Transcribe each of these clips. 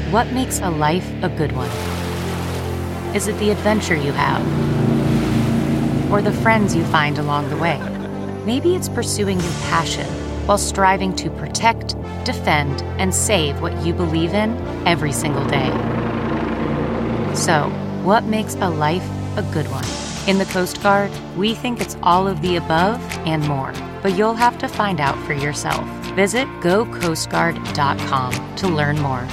What makes a life a good one? Is it the adventure you have? Or the friends you find along the way? Maybe it's pursuing your passion while striving to protect, defend, and save what you believe in every single day. So, what makes a life a good one? In the Coast Guard, we think it's all of the above and more, but you'll have to find out for yourself. Visit gocoastguard.com to learn more.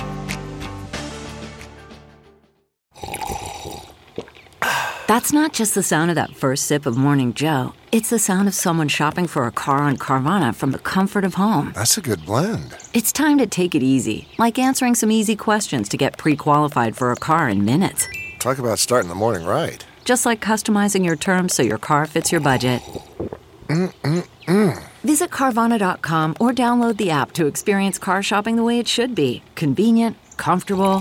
That's not just the sound of that first sip of Morning Joe. It's the sound of someone shopping for a car on Carvana from the comfort of home. That's a good blend. It's time to take it easy, like answering some easy questions to get pre-qualified for a car in minutes. Talk about starting the morning right. Just like customizing your terms so your car fits your budget. Visit Carvana.com or download the app to experience car shopping the way it should be. Convenient, comfortable.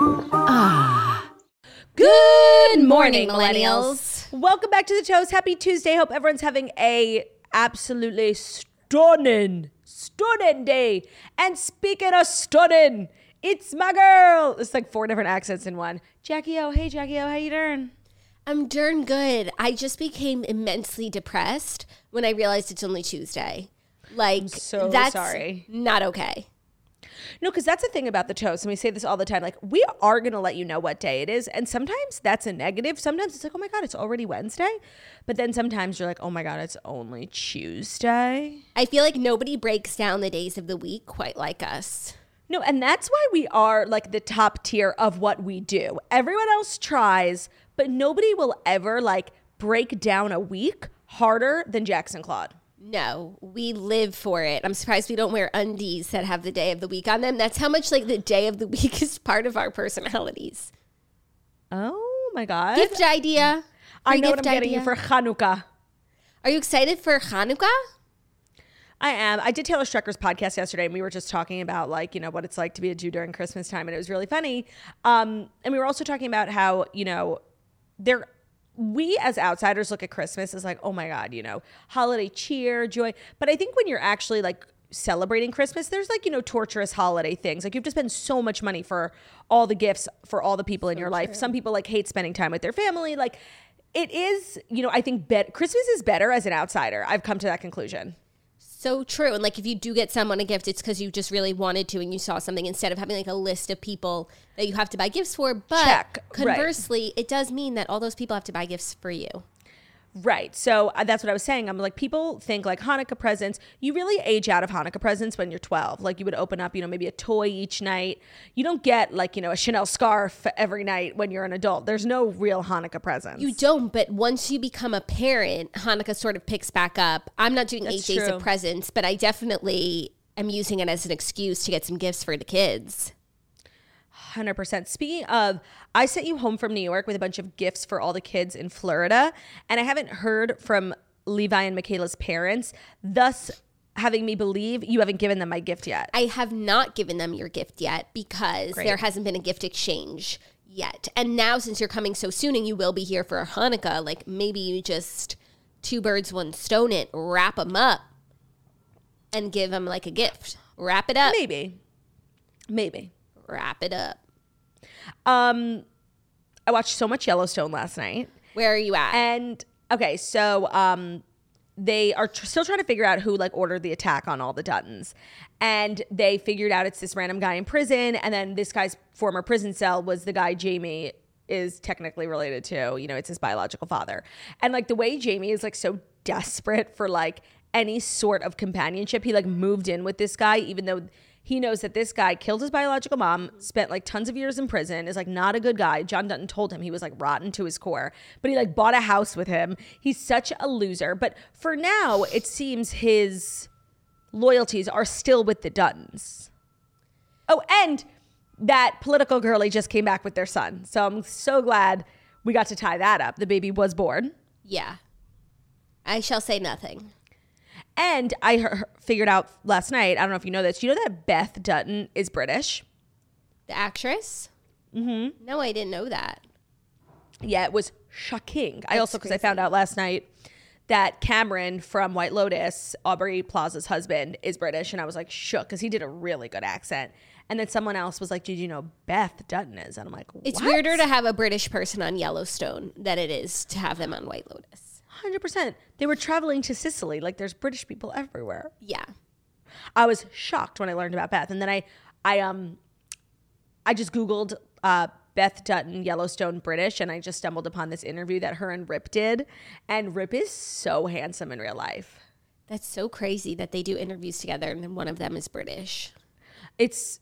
Good morning, millennials. Welcome back to the Toast. Happy Tuesday. Hope everyone's having a absolutely stunning day. And speaking of stunning, it's my girl. It's like 4 different accents in one. Jackie O. Hey, Jackie O. How you doing? I'm darn good. I just became immensely depressed when I realized it's only Tuesday. Like, I'm so that's sorry. Not okay. No, because that's the thing about the Toast, and we say this all the time. Like, we are going to let you know what day it is, and sometimes that's a negative. Sometimes it's like, oh my God, it's already Wednesday. But then sometimes you're like, oh my God, it's only Tuesday. I feel like nobody breaks down the days of the week quite like us. No, and that's why we are like the top tier of what we do. Everyone else tries, but nobody will ever like break down a week harder than Jackson Claude. No, we live for it. I'm surprised we don't wear undies that have the day of the week on them. That's how much like the day of the week is part of our personalities. Oh my God. Gift idea. I know what I'm getting you for Hanukkah. Are you excited for Hanukkah? I am. I did Taylor Strecker's podcast yesterday, and we were just talking about like, you know, what it's like to be a Jew during Christmas time. And it was really funny. And we were also talking about how, you know, we as outsiders look at Christmas as like, oh my God, you know, holiday cheer, joy. But I think when you're actually like celebrating Christmas, there's like, you know, torturous holiday things. Like you have to spend so much money for all the gifts for all the people in your life. Some people like hate spending time with their family. Like it is, you know, I think Christmas is better as an outsider. I've come to that conclusion. So true. And like if you do get someone a gift, it's because you just really wanted to and you saw something instead of having like a list of people that you have to buy gifts for. But conversely, It does mean that all those people have to buy gifts for you. Right. So that's what I was saying. I'm like, people think like Hanukkah presents, you really age out of Hanukkah presents when you're 12. Like you would open up, you know, maybe a toy each night. You don't get like, you know, a Chanel scarf every night when you're an adult. There's no real Hanukkah presents. You don't. But once you become a parent, Hanukkah sort of picks back up. I'm not doing 8 days of presents, but I definitely am using it as an excuse to get some gifts for the kids. 100%. Speaking of, I sent you home from New York with a bunch of gifts for all the kids in Florida, and I haven't heard from Levi and Michaela's parents, thus having me believe you haven't given them my gift yet. I have not given them your gift yet because there hasn't been a gift exchange yet. And now since you're coming so soon and you will be here for Hanukkah, like maybe you just 2 birds, 1 stone it, wrap them up and give them like a gift. Wrap it up. Maybe. Wrap it up. I watched so much Yellowstone last night. Where are you at? And okay, so they are still trying to figure out who like ordered the attack on all the Duttons. And they figured out it's this random guy in prison, and then this guy's former prison cell was the guy Jamie is technically related to. You know, it's his biological father. And like the way Jamie is like so desperate for like any sort of companionship, he like moved in with this guy even though he knows that this guy killed his biological mom, spent like tons of years in prison, is like not a good guy. John Dutton told him he was like rotten to his core, but he like bought a house with him. He's such a loser. But for now, it seems his loyalties are still with the Duttons. Oh, and that political girlie just came back with their son. So I'm so glad we got to tie that up. The baby was born. Yeah. I shall say nothing. And I figured out last night, I don't know if you know this, you know that Beth Dutton is British? The actress? Mm-hmm. No, I didn't know that. Yeah, it was shocking. I also, because I found out last night that Cameron from White Lotus, Aubrey Plaza's husband, is British. And I was like shook because he did a really good accent. And then someone else was like, did you know Beth Dutton is? And I'm like, what? It's weirder to have a British person on Yellowstone than it is to have them on White Lotus. 100%. They were traveling to Sicily. Like, there's British people everywhere. Yeah. I was shocked when I learned about Beth. And then I just Googled Beth Dutton, Yellowstone British, and I just stumbled upon this interview that her and Rip did. And Rip is so handsome in real life. That's so crazy that they do interviews together and then one of them is British. It's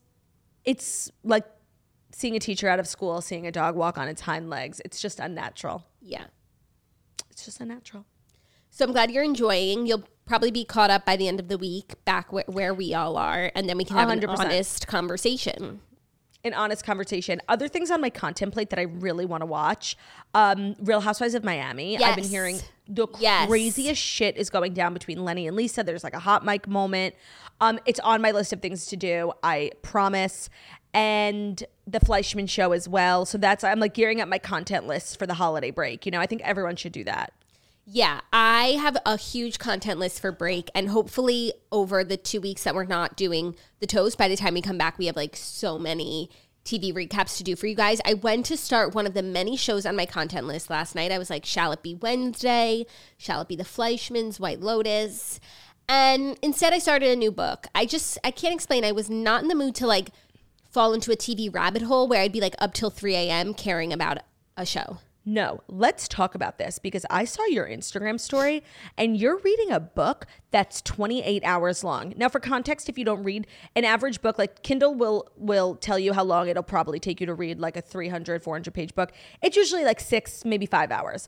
like seeing a teacher out of school, seeing a dog walk on its hind legs. It's just unnatural. Yeah. It's just unnatural. So I'm glad you're enjoying. You'll probably be caught up by the end of the week, back where we all are, and then we can have 100%. An honest conversation. An honest conversation. Other things on my content plate that I really want to watch. Real Housewives of Miami. Yes. I've been hearing the craziest shit is going down between Lenny and Lisa. There's like a hot mic moment. It's on my list of things to do, I promise. And the Fleischman show as well. So I'm like gearing up my content list for the holiday break. You know, I think everyone should do that. Yeah, I have a huge content list for break, and hopefully over the 2 weeks that we're not doing the toast, by the time we come back, we have like so many TV recaps to do for you guys. I went to start one of the many shows on my content list last night. I was like, shall it be Wednesday? Shall it be the Fleischmans, White Lotus? And instead I started a new book. I can't explain. I was not in the mood to like fall into a TV rabbit hole where I'd be like up till 3 a.m. caring about a show. No, let's talk about this because I saw your Instagram story and you're reading a book that's 28 hours long. Now, for context, if you don't read an average book, like Kindle will tell you how long it'll probably take you to read like a 300, 400 page book. It's usually like 6, maybe 5 hours.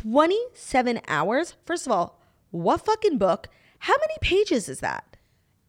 27 hours? First of all, what fucking book? How many pages is that?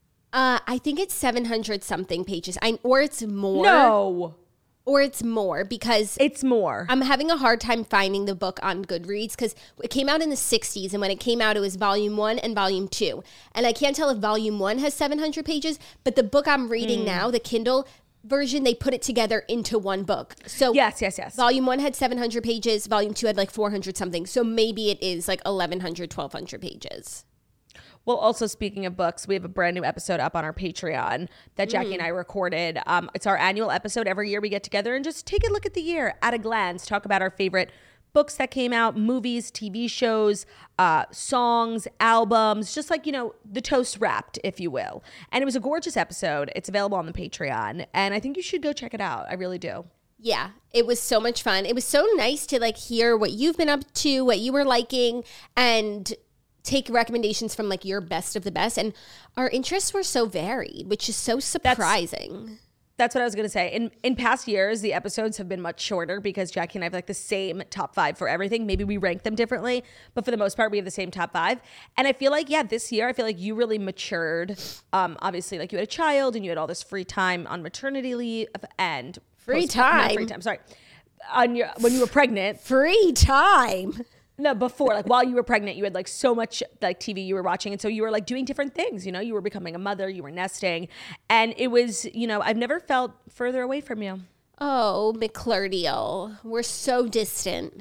I think it's 700 something pages. Or it's more. No. Or it's more because it's more. I'm having a hard time finding the book on Goodreads because it came out in the 60s. And when it came out, it was volume 1 and volume 2. And I can't tell if volume 1 has 700 pages, but the book I'm reading now, the Kindle version, they put it together into one book. So yes. Volume 1 had 700 pages. Volume 2 had like 400 something. So maybe it is like 1,100, 1,200 pages. Well, also speaking of books, we have a brand new episode up on our Patreon that Jackie and I recorded. It's our annual episode. Every year we get together and just take a look at the year at a glance, talk about our favorite books that came out, movies, TV shows, songs, albums, just like, you know, the toast wrapped, if you will. And it was a gorgeous episode. It's available on the Patreon. And I think you should go check it out. I really do. Yeah, it was so much fun. It was so nice to like hear what you've been up to, what you were liking, and take recommendations from like your best of the best. And our interests were so varied, which is so surprising. That's what I was going to say. In past years, the episodes have been much shorter because Jackie and I have like the same top 5 for everything. Maybe we rank them differently, but for the most part, we have the same top 5. And I feel like, this year, I feel like you really matured. Obviously, like you had a child and you had all this free time on maternity leave and free time. Sorry. When you were pregnant. Free time. No, before, like while you were pregnant, you had like so much like TV you were watching. And so you were like doing different things, you know, you were becoming a mother, you were nesting. And it was, you know, I've never felt further away from you. Oh, McClurdial. We're so distant.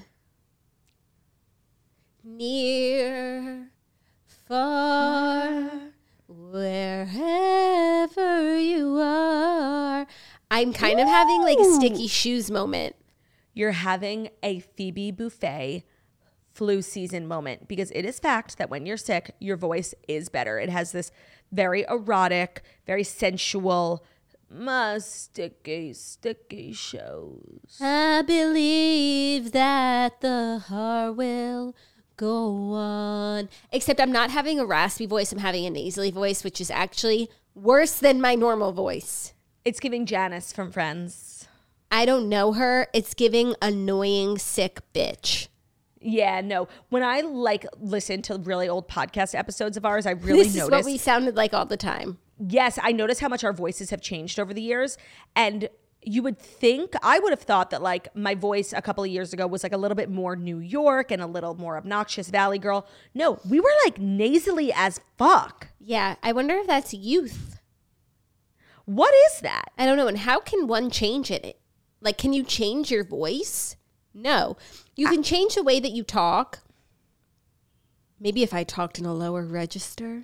Near, far, wherever you are. I'm kind of having like a Sticky Shoes moment. You're having a Phoebe Buffay flu season moment because it is fact that when you're sick, your voice is better. It has this very erotic, very sensual, sticky shows. I believe that the heart will go on. Except I'm not having a raspy voice. I'm having a nasally voice, which is actually worse than my normal voice. It's giving Janice from Friends. I don't know her. It's giving annoying, sick bitch. Yeah, no. When I like listen to really old podcast episodes of ours, I really notice. This is what we sounded like all the time. Yes, I notice how much our voices have changed over the years. And you would think, I would have thought that like my voice a couple of years ago was like a little bit more New York and a little more obnoxious Valley girl. No, we were like nasally as fuck. Yeah, I wonder if that's youth. What is that? I don't know. And how can one change it? Like, can you change your voice? No. You can change the way that you talk. Maybe if I talked in a lower register.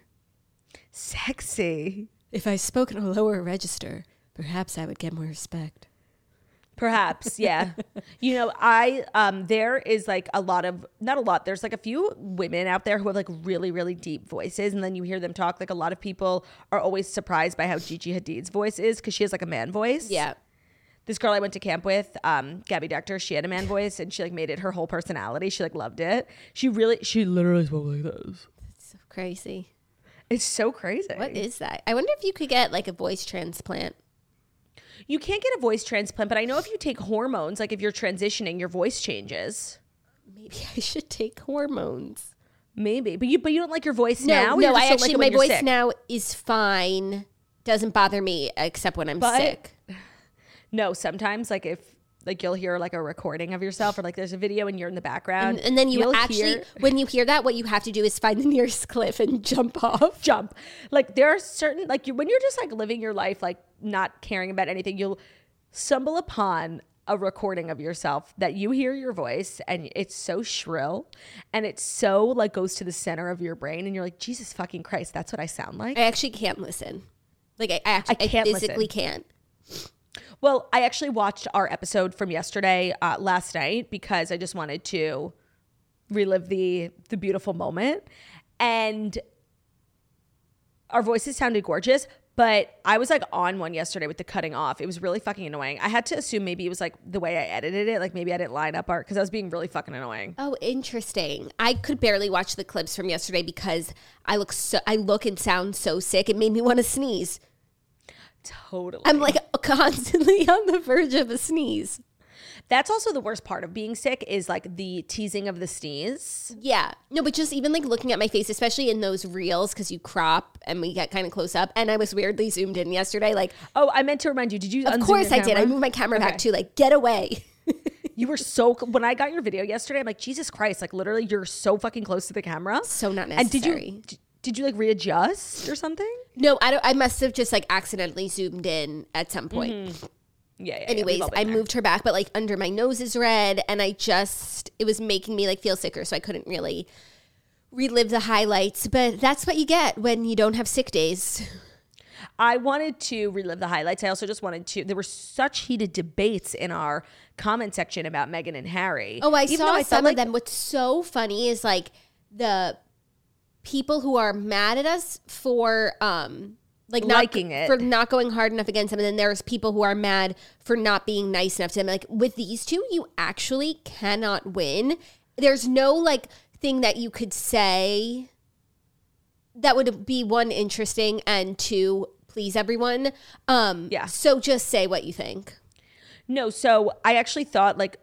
Sexy. If I spoke in a lower register, perhaps I would get more respect. Perhaps, yeah. You know, there is like there's like a few women out there who have like really, really deep voices, and then you hear them talk. Like a lot of people are always surprised by how Gigi Hadid's voice is because she has like a man voice. Yeah. This girl I went to camp with, Gabby Dector, she had a man voice and she like made it her whole personality. She like loved it. She literally spoke like this. That's so crazy. It's so crazy. What is that? I wonder if you could get like a voice transplant. You can't get a voice transplant, but I know if you take hormones, like if you're transitioning, your voice changes. Maybe I should take hormones. Maybe, but you don't like your voice No, now. no, I actually like my voice sick? now is fine. Doesn't bother me except when I'm sick. No, sometimes like if like you'll hear like a recording of yourself or like there's a video and you're in the background, and then when you hear that, what you have to do is find the nearest cliff and jump off. Jump. Like there are certain like when you're just like living your life like not caring about anything, you'll stumble upon a recording of yourself that you hear your voice and it's so shrill and it's so like goes to the center of your brain and you're like, Jesus fucking Christ, that's what I sound like. I actually can't listen. Like I physically can't. Well, I actually watched our episode from yesterday last night because I just wanted to relive the beautiful moment. And our voices sounded gorgeous, but I was like on one yesterday with the cutting off. It was really fucking annoying. I had to assume maybe it was like the way I edited it. Like maybe I didn't line up because I was being really fucking annoying. Oh, interesting. I could barely watch the clips from yesterday because I look and sound so sick. It made me want to sneeze. Totally. I'm like constantly on the verge of a sneeze. That's also the worst part of being sick is like the teasing of the sneeze. Yeah. No, but just even like looking at my face, especially in those reels, because you crop and we get kind of close up. And I was weirdly zoomed in yesterday. Like, oh, I meant to remind you. Did you? Of course I did. I moved my camera back too. Like, get away. You were so, when I got your video yesterday, I'm like, Jesus Christ, like literally you're so fucking close to the camera. So not necessary. And did you like readjust or something? No, I must have just like accidentally zoomed in at some point. Mm-hmm. Yeah. Anyways, I moved her back, but like under my nose is red and it was making me like feel sicker. So I couldn't really relive the highlights, but that's what you get when you don't have sick days. I wanted to relive the highlights. I also just wanted to, there were such heated debates in our comment section about Meghan and Harry. Oh, I saw some of them. What's so funny is like the people who are mad at us for like liking it, for not going hard enough against them, and then there's people who are mad for not being nice enough to them. Like with these two, you actually cannot win. There's no like thing that you could say that would be one, interesting, and two, please everyone. Yeah. So just say what you think. No, so I actually thought like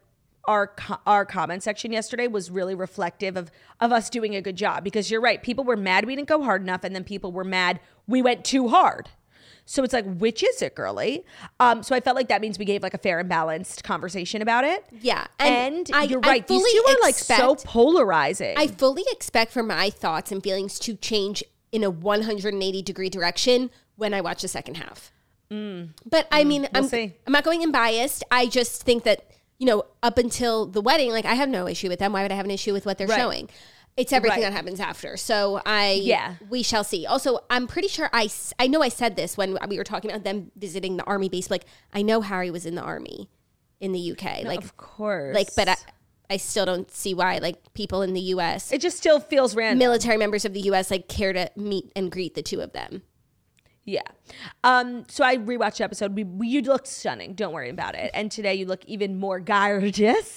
our comment section yesterday was really reflective of us doing a good job, because you're right. People were mad we didn't go hard enough, and then people were mad we went too hard. So it's like, which is it, girly? So I felt like that means we gave like a fair and balanced conversation about it. Yeah. And you're right. These two are like so polarizing. I fully expect for my thoughts and feelings to change in a 180-degree direction when I watch the second half. But I mean, I'm not going in biased. I just think that, you know, up until the wedding, like I have no issue with them. Why would I have an issue with what they're showing? It's everything that happens after. So we shall see. Also, I'm pretty sure I know I said this when we were talking about them visiting the army base. Like, I know Harry was in the army in the UK. No, like, of course. Like, but I still don't see why like people in the US, it just still feels random. Military members of the US like care to meet and greet the two of them. Yeah. So I rewatched the episode. You looked stunning. Don't worry about it. And today you look even more gorgeous.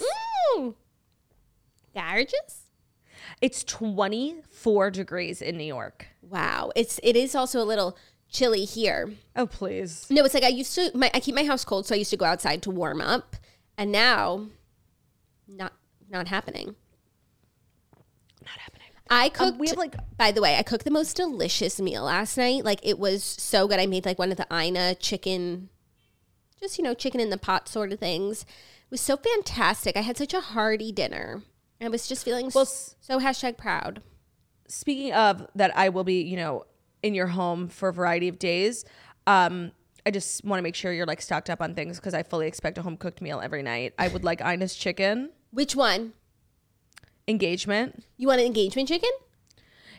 Gorgeous? It's 24 degrees in New York. Wow. It is also a little chilly here. Oh, please. No, it's like I keep my house cold, so I used to go outside to warm up. And now, not happening. Not happening. I cooked, by the way, I cooked the most delicious meal last night. Like, it was so good. I made like one of the Ina chicken, just, you know, chicken in the pot sort of things. It was so fantastic. I had such a hearty dinner. I was just feeling so #proud. Speaking of that, I will be, you know, in your home for a variety of days. I just want to make sure you're like stocked up on things, because I fully expect a home cooked meal every night. I would like Ina's chicken. Which one? Engagement. You want an engagement chicken?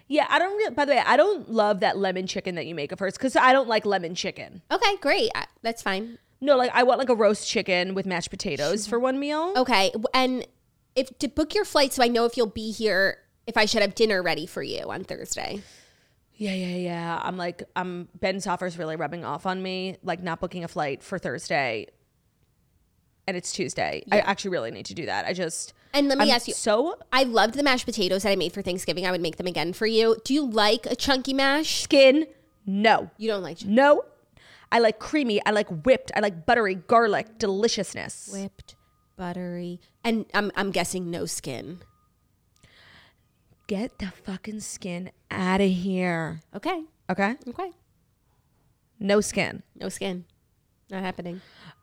Yeah, by the way, I don't love that lemon chicken that you make of hers because I don't like lemon chicken. Okay, great. That's fine. No, like I want like a roast chicken with mashed potatoes for one meal. Okay, and if to book your flight so I know if you'll be here, if I should have dinner ready for you on Thursday. Yeah. Ben Soffer's really rubbing off on me, like not booking a flight for Thursday. And it's Tuesday. Yeah. I actually really need to do that. And let me ask you. I loved the mashed potatoes that I made for Thanksgiving. I would make them again for you. Do you like a chunky mash? Skin? No. You don't like chunky? No. I like creamy. I like whipped. I like buttery, garlic, deliciousness. Whipped, buttery. And I'm guessing no skin. Get the fucking skin out of here. Okay. No skin. No skin. Not happening.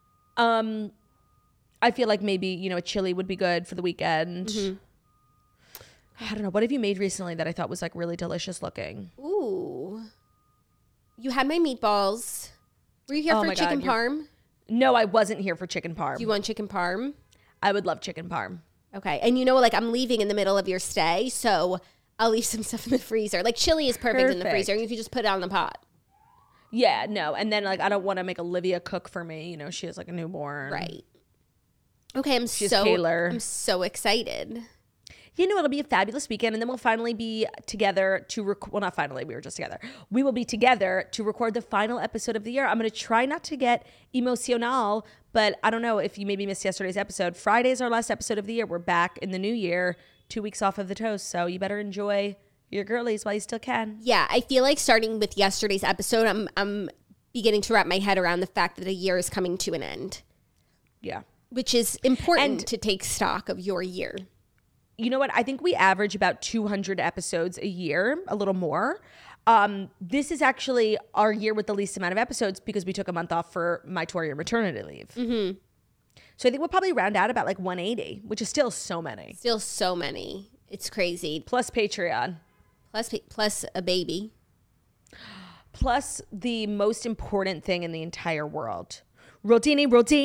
I feel like maybe, a chili would be good for the weekend. Mm-hmm. I don't know. What have you made recently that I thought was like really delicious looking? Ooh. You had my meatballs. Were you here for chicken parm? No, I wasn't here for chicken parm. Do you want chicken parm? I would love chicken parm. Okay. And I'm leaving in the middle of your stay, so I'll leave some stuff in the freezer. Like chili is perfect in the freezer. You can just put it on the pot. Yeah, no. And then I don't want to make Olivia cook for me. She has like a newborn. Right. Okay, I'm so excited. It'll be a fabulous weekend, and then we'll finally be together to well, not finally, we were just together. We will be together to record the final episode of the year. I'm going to try not to get emotional, but I don't know if you maybe missed yesterday's episode. Friday is our last episode of the year. We're back in the new year, 2 weeks off of the toast, so you better enjoy your girlies while you still can. Yeah, I feel like starting with yesterday's episode, I'm beginning to wrap my head around the fact that a year is coming to an end. Yeah. Which is important to take stock of your year. You know what? I think we average about 200 episodes a year, a little more. This is actually our year with the least amount of episodes because we took a month off for my tour and maternity leave. Mm-hmm. So I think we'll probably round out about like 180, which is still so many. It's crazy. Plus Patreon. Plus a baby. Plus the most important thing in the entire world. Rodini.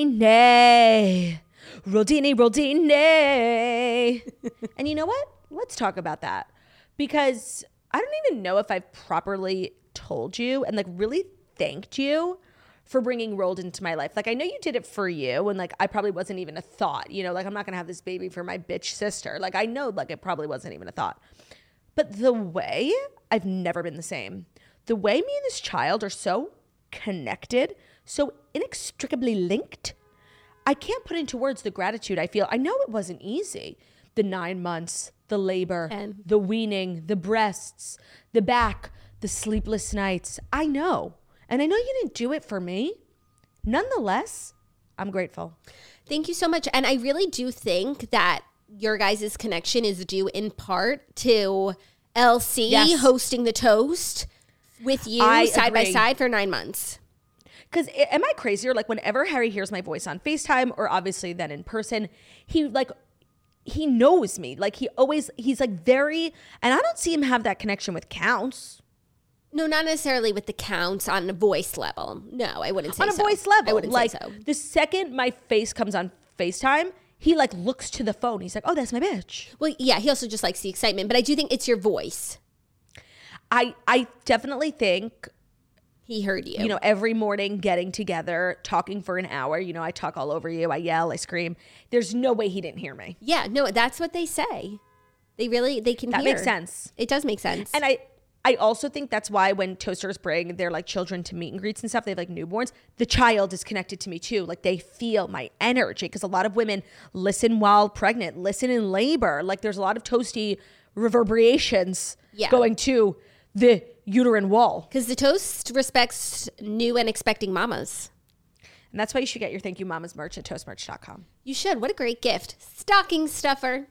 And you know what? Let's talk about that. Because I don't even know if I've properly told you and like really thanked you for bringing Rolled into my life. Like I know you did it for you and like I probably wasn't even a thought. Like I'm not going to have this baby for my bitch sister. Like I know like it probably wasn't even a thought. But the way, I've never been the same. The way me and this child are so connected, so inextricably linked, I can't put into words the gratitude I feel. I know it wasn't easy. The 9 months, the labor, the weaning, the breasts, the back, the sleepless nights. I know. And I know you didn't do it for me. Nonetheless, I'm grateful. Thank you so much. And I really do think that your guys' connection is due in part to LC hosting the toast with you side by side for 9 months. Because am I crazy? Or like whenever Harry hears my voice on FaceTime or obviously then in person, he knows me. Like he's like very, and I don't see him have that connection with Counts. No, not necessarily with the Counts on a voice level. No, I wouldn't say so. On a voice level. I wouldn't say so. The second my face comes on FaceTime, he like looks to the phone. He's like, oh, that's my bitch. Well, yeah, he also just likes the excitement. But I do think it's your voice. I definitely think he heard you. Every morning getting together, talking for an hour. I talk all over you. I yell, I scream. There's no way he didn't hear me. Yeah, no, that's what they say. They can hear. That makes sense. It does make sense. And I also think that's why when toasters bring their like children to meet and greets and stuff, they have like newborns, the child is connected to me too. Like they feel my energy because a lot of women listen while pregnant, listen in labor. Like there's a lot of toasty reverberations going to the uterine wall. Because the toast respects new and expecting mamas. And that's why you should get your Thank You Mamas merch at toastmerch.com. You should. What a great gift. Stocking stuffer.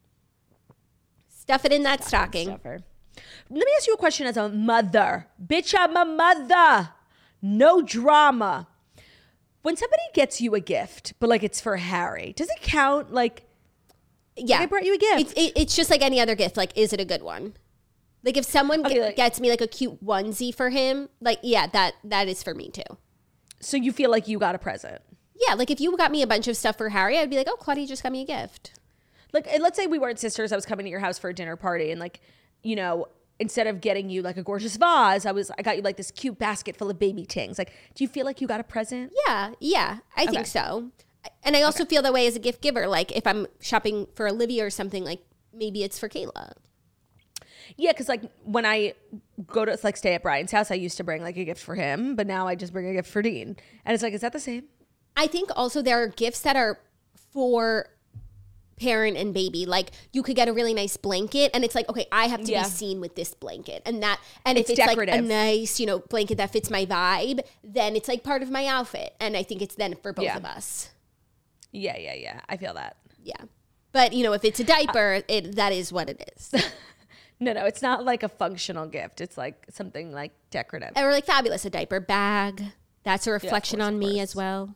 Stuff it in that stocking. Stuffer. Let me ask you a question as a mother. Bitch, I'm a mother. No drama. When somebody gets you a gift, but like it's for Harry, does it count? Like, yeah, I brought you a gift. It's just like any other gift. Like, is it a good one? Like if someone gets me like a cute onesie for him, like, yeah, that is for me too. So you feel like you got a present? Yeah, like if you got me a bunch of stuff for Harry, I'd be like, oh, Claudia just got me a gift. Like, let's say we weren't sisters. I was coming to your house for a dinner party and like, instead of getting you like a gorgeous vase, I got you like this cute basket full of baby things. Like, do you feel like you got a present? Yeah, I think so. And I also feel that way as a gift giver. Like if I'm shopping for Olivia or something, like maybe it's for Kayla. Yeah, because like when I go to like stay at Brian's house, I used to bring like a gift for him, but now I just bring a gift for Dean. And it's like, is that the same? I think also there are gifts that are for parent and baby. Like you could get a really nice blanket and it's like, okay, I have to be seen with this blanket. And if it's decorative. Like a nice, blanket that fits my vibe, then it's like part of my outfit. And I think it's then for both of us. Yeah. I feel that. Yeah. But, if it's a diaper, that is what it is. No, it's not like a functional gift. It's like something like decorative. Or like fabulous, a diaper bag. That's a reflection on me as well.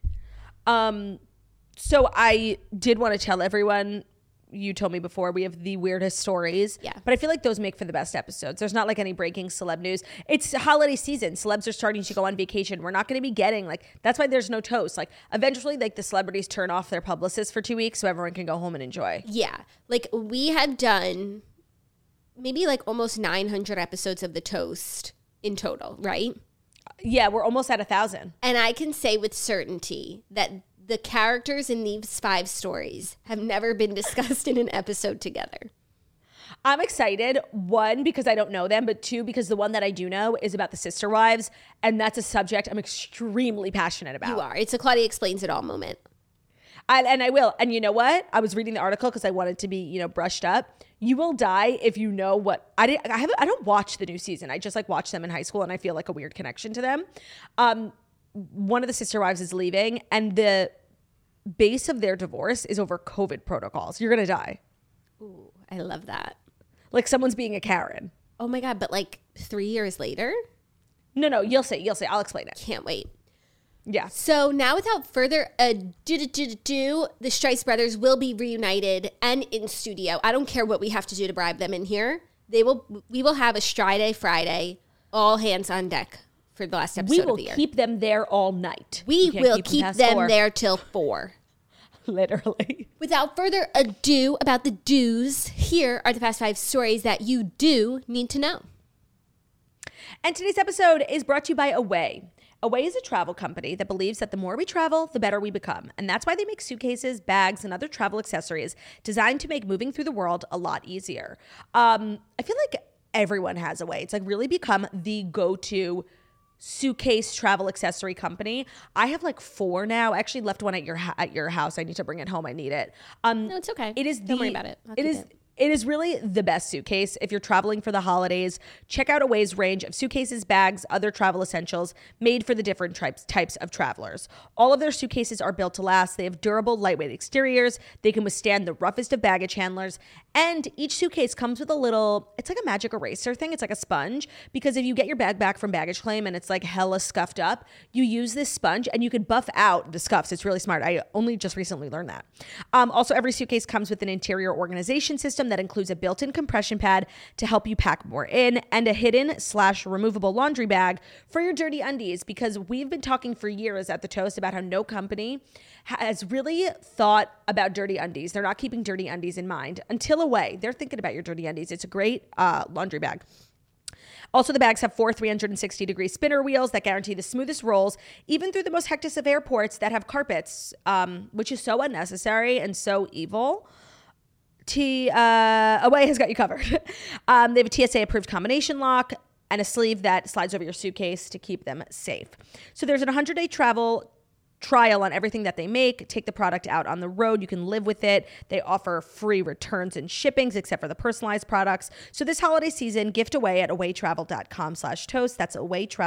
So I did want to tell everyone, you told me before, we have the weirdest stories. Yeah. But I feel like those make for the best episodes. There's not like any breaking celeb news. It's holiday season. Celebs are starting to go on vacation. We're not going to be getting that's why there's no toast. Like eventually like the celebrities turn off their publicists for 2 weeks so everyone can go home and enjoy. Yeah. Like we had done maybe like almost 900 episodes of The Toast in total, right? Yeah, we're almost at 1,000. And I can say with certainty that the characters in these 5 stories have never been discussed in an episode together. I'm excited, 1, because I don't know them, but 2, because the one that I do know is about the sister wives, and that's a subject I'm extremely passionate about. You are. It's a Claudia Explains It All moment. And I will. And you know what? I was reading the article because I wanted to be, brushed up. You will die if you know what. I don't watch the new season. I just watch them in high school, and I feel like a weird connection to them. One of the sister wives is leaving, and the base of their divorce is over COVID protocols. You're gonna die. Ooh, I love that. Like someone's being a Karen. Oh my God! But 3 years later? No. You'll see. I'll explain it. Can't wait. Yeah. So now without further ado, the Strice brothers will be reunited and in studio. I don't care what we have to do to bribe them in here. We will have a Stride Friday, all hands on deck for the last episode of the year. We will keep them there all night. We will keep them there till 4. Literally. Without further ado about the do's, here are the past 5 stories that you do need to know. And today's episode is brought to you by Away. Away is a travel company that believes that the more we travel, the better we become. And that's why they make suitcases, bags, and other travel accessories designed to make moving through the world a lot easier. I feel like everyone has Away. It's really become the go-to suitcase travel accessory company. I have 4 now. I actually left one at your house. I need to bring it home. I need it. No, it's okay. Don't worry about it. It is really the best suitcase if you're traveling for the holidays. Check out Away's range of suitcases, bags, other travel essentials made for the different types of travelers. All of their suitcases are built to last. They have durable, lightweight exteriors. They can withstand the roughest of baggage handlers. And each suitcase comes with it's like a magic eraser thing. It's like a sponge, because if you get your bag back from baggage claim and it's hella scuffed up, you use this sponge and you can buff out the scuffs. It's really smart. I only just recently learned that. Also, every suitcase comes with an interior organization system that includes a built-in compression pad to help you pack more in, and a hidden/removable laundry bag for your dirty undies, because we've been talking for years at The Toast about how no company has really thought about dirty undies. They're not keeping dirty undies in mind until Away. They're thinking about your dirty undies. It's a great laundry bag. Also, the bags have 4 360-degree spinner wheels that guarantee the smoothest rolls, even through the most hectic of airports that have carpets, which is so unnecessary and so evil. Away has got you covered. They have a TSA-approved combination lock and a sleeve that slides over your suitcase to keep them safe. So there's a 100-day travel trial on everything that they make. Take the product out on the road. You can live with it. They offer free returns and shippings, except for the personalized products. So this holiday season, gift away at awaytravel.com/toast. That's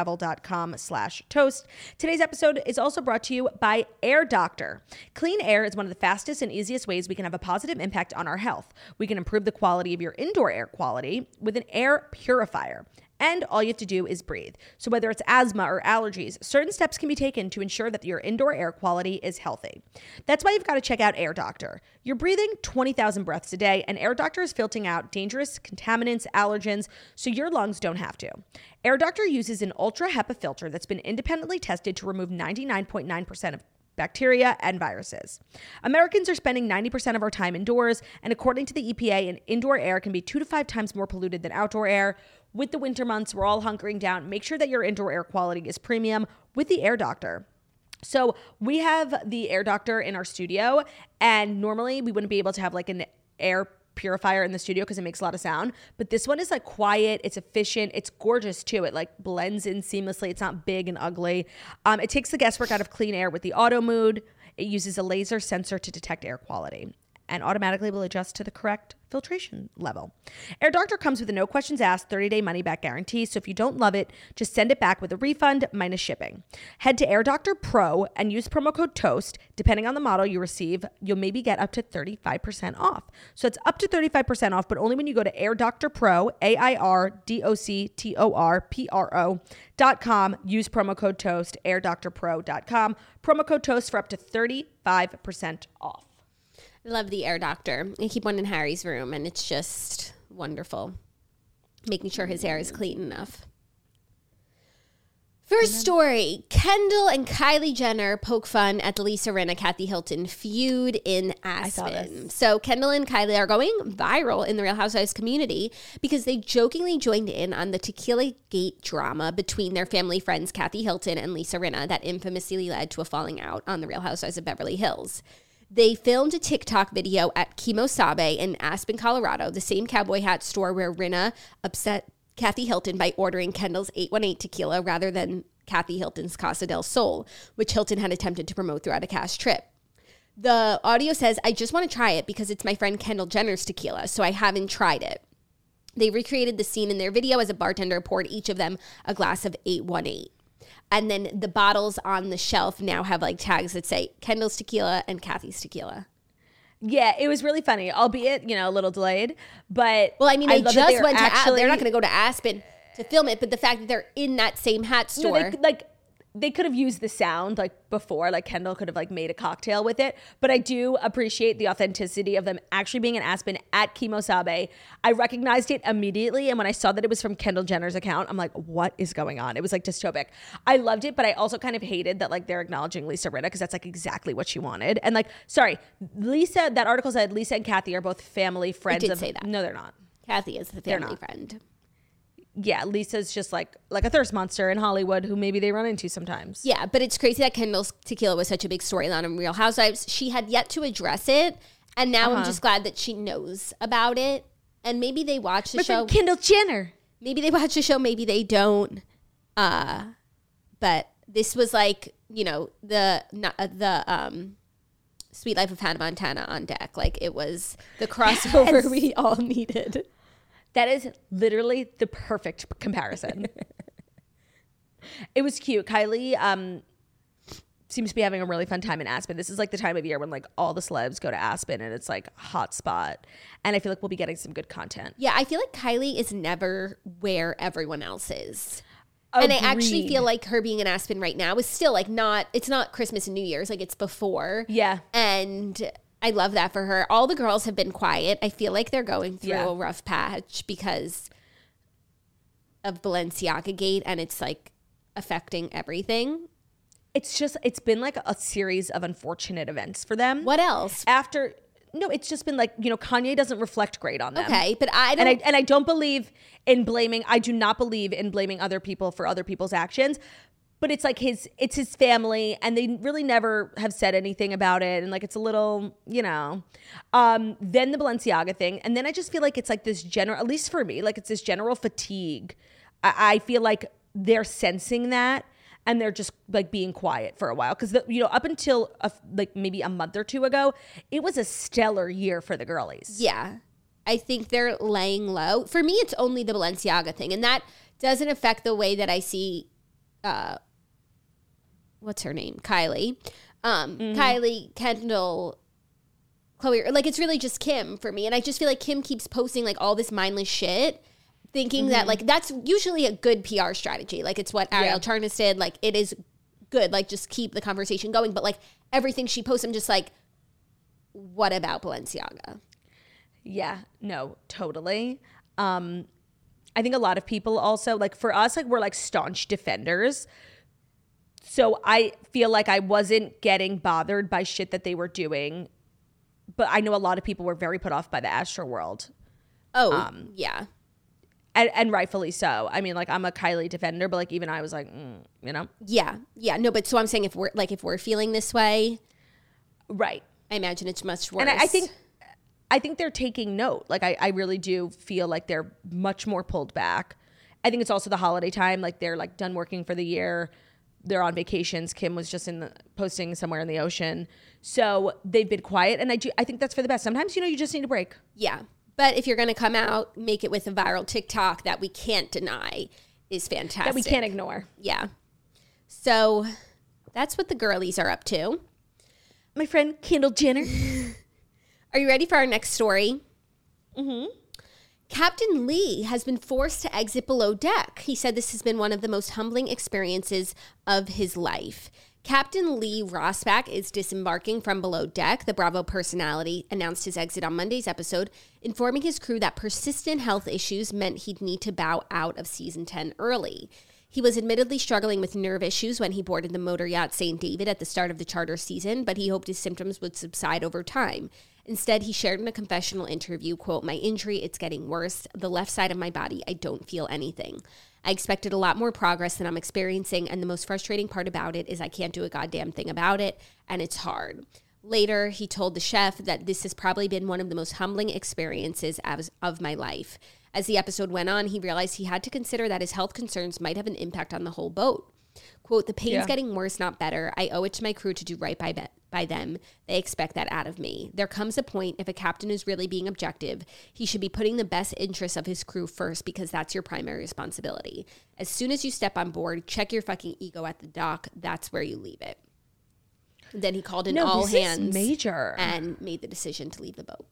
awaytravel.com/toast. Today's episode is also brought to you by Air Doctor. Clean air is one of the fastest and easiest ways we can have a positive impact on our health. We can improve the quality of your indoor air quality with an air purifier. And all you have to do is breathe. So whether it's asthma or allergies, certain steps can be taken to ensure that your indoor air quality is healthy. That's why you've got to check out Air Doctor. You're breathing 20,000 breaths a day, and Air Doctor is filtering out dangerous contaminants, allergens, so your lungs don't have to. Air Doctor uses an ultra HEPA filter that's been independently tested to remove 99.9% of bacteria, and viruses. Americans are spending 90% of our time indoors, and according to the EPA, indoor air can be 2 to 5 times more polluted than outdoor air. With the winter months, we're all hunkering down. Make sure that your indoor air quality is premium with the Air Doctor. So we have the Air Doctor in our studio, and normally we wouldn't be able to have like an air purifier in the studio because it makes a lot of sound, but this one is like quiet, it's efficient, it's gorgeous too. It like blends in seamlessly. It's not big and ugly. It takes the guesswork out of clean air with the auto mode. It uses a laser sensor to detect air quality and automatically will adjust to the correct filtration level. Air Doctor comes with a no questions asked 30-day money-back guarantee, so if you don't love it, just send it back with a refund minus shipping. Head to Air Doctor Pro and use promo code TOAST. Depending on the model you receive, you'll maybe get up to 35% off. So it's up to 35% off, but only when you go to Air Doctor Pro, AIRDOCTORPRO.com. Use promo code TOAST, airdoctorpro.com. Promo code TOAST for up to 35% off. I love the Air Doctor. I keep one in Harry's room, and it's just wonderful. Making sure his hair is clean enough. First story, Kendall and Kylie Jenner poke fun at the Lisa Rinna, Kathy Hilton feud in Aspen. I saw this. So Kendall and Kylie are going viral in the Real Housewives community because they jokingly joined in on the Tequila Gate drama between their family friends Kathy Hilton and Lisa Rinna that infamously led to a falling out on the Real Housewives of Beverly Hills. They filmed a TikTok video at Kimosabe in Aspen, Colorado, the same cowboy hat store where Rinna upset Kathy Hilton by ordering Kendall's 818 tequila rather than Kathy Hilton's Casa del Sol, which Hilton had attempted to promote throughout a cast trip. The audio says, "I just want to try it because it's my friend Kendall Jenner's tequila, so I haven't tried it." They recreated the scene in their video as a bartender poured each of them a glass of 818. And then the bottles on the shelf now have like tags that say Kendall's tequila and Kathy's tequila. Yeah, it was really funny, albeit, a little delayed. But well, I mean, they just went to Aspen. They're not going to go to Aspen to film it, but the fact that they're in that same hat store. No, they could have used the sound before, Kendall could have made a cocktail with it. But I do appreciate the authenticity of them actually being in Aspen at Kimosabe. I recognized it immediately. And when I saw that it was from Kendall Jenner's account, I'm like, what is going on? It was dystopic. I loved it, but I also kind of hated that they're acknowledging Lisa Rinna because that's exactly what she wanted. And Lisa, that article said Lisa and Kathy are both family friends. It did say that. No, they're not. Kathy is the family friend. Yeah, Lisa's just like a thirst monster in Hollywood who maybe they run into sometimes. Yeah, but it's crazy that Kendall's tequila was such a big storyline on Real Housewives. She had yet to address it, and now I'm just glad that she knows about it. And maybe they watch the show. Kendall Jenner. Maybe they watch the show, maybe they don't. But this was the Sweet Life of Hannah Montana on deck. It was the crossover we all needed. That is literally the perfect comparison. It was cute. Kylie seems to be having a really fun time in Aspen. This is the time of year when all the celebs go to Aspen and it's hot spot. And I feel we'll be getting some good content. Yeah, I feel Kylie is never where everyone else is. Agreed. And I actually feel her being in Aspen right now is still it's not Christmas and New Year's. It's before. Yeah. And I love that for her. All the girls have been quiet. I feel they're going through a rough patch because of Balenciaga Gate, and it's affecting everything. It's been a series of unfortunate events for them. What else? It's just been Kanye doesn't reflect great on them. Okay, but I don't. And I don't believe in blaming. I do not believe in blaming other people for other people's actions. But it's his family, and they really never have said anything about it. And it's a little, then the Balenciaga thing. And then I just feel it's this general, at least for me, it's this general fatigue. I feel they're sensing that, and they're just being quiet for a while. Because, up until maybe a month or two ago, it was a stellar year for the girlies. Yeah. I think they're laying low. For me, it's only the Balenciaga thing. And that doesn't affect the way that I see what's her name? Kylie. Kylie, Kendall, Chloe. It's really just Kim for me. And I just feel Kim keeps posting all this mindless shit, thinking that that's usually a good PR strategy. It's what Ariel Charnas did. It is good. Just keep the conversation going. But everything she posts, I'm just what about Balenciaga? Yeah, no, totally. I think a lot of people also, for us, we're staunch defenders. So I feel like I wasn't getting bothered by shit that they were doing. But I know a lot of people were very put off by the Astroworld. Oh, yeah. And rightfully so. I mean, like, I'm a Kylie defender, but like even I was like, you know? Yeah. No, but so I'm saying if we're feeling this way, right. I imagine it's much worse. And I think they're taking note. Like, I really do feel like they're much more pulled back. I think it's also the holiday time. Like, they're like done working for the year. They're on vacations. Kim was just posting somewhere in the ocean. So they've been quiet. And I think that's for the best. Sometimes, you just need a break. Yeah. But if you're going to come out, make it with a viral TikTok that we can't deny is fantastic. That we can't ignore. Yeah. So that's what the girlies are up to. My friend Kendall Jenner. Are you ready for our next story? Mm-hmm. Captain Lee has been forced to exit Below Deck. He said this has been one of the most humbling experiences of his life. Captain Lee Rosbach is disembarking from Below Deck. The Bravo personality announced his exit on Monday's episode, informing his crew that persistent health issues meant he'd need to bow out of season 10 early. He was admittedly struggling with nerve issues when he boarded the motor yacht St. David at the start of the charter season, but he hoped his symptoms would subside over time. Instead, he shared in a confessional interview, quote, "My injury, it's getting worse. The left side of my body, I don't feel anything. I expected a lot more progress than I'm experiencing, and the most frustrating part about it is I can't do a goddamn thing about it, and it's hard." Later, he told the chef that this has probably been one of the most humbling experiences of my life. As the episode went on, he realized he had to consider that his health concerns might have an impact on the whole boat. Quote, "The pain's getting worse, not better. I owe it to my crew to do right by them. They expect that out of me. There comes a point, if a captain is really being objective, he should be putting the best interests of his crew first because that's your primary responsibility. As soon as you step on board, check your fucking ego at the dock. That's where you leave it." Then he called in all hands major. And made the decision to leave the boat.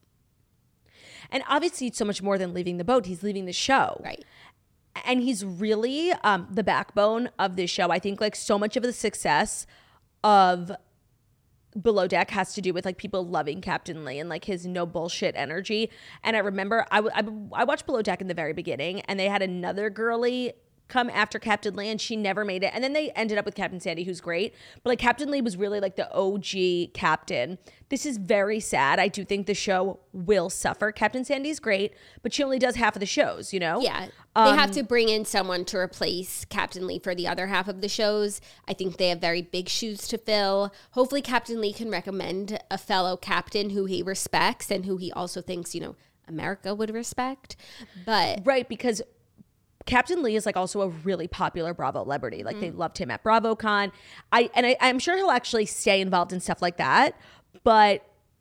And obviously it's so much more than leaving the boat. He's leaving the show. Right. And he's really the backbone of this show. I think like so much of the success of Below Deck has to do with like people loving Captain Lee and like his no bullshit energy. And I remember I watched Below Deck in the very beginning, and they had another girly come after Captain Lee, and she never made it. And then they ended up with Captain Sandy, who's great. But like Captain Lee was really like the OG captain. This is very sad. I do think the show will suffer. Captain Sandy's great, but she only does half of the shows, Yeah. They have to bring in someone to replace Captain Lee for the other half of the shows. I think they have very big shoes to fill. Hopefully Captain Lee can recommend a fellow captain who he respects and who he also thinks, America would respect. But right, because Captain Lee is like also a really popular Bravo celebrity. Like they loved him at BravoCon. I'm sure he'll actually stay involved in stuff like that. But,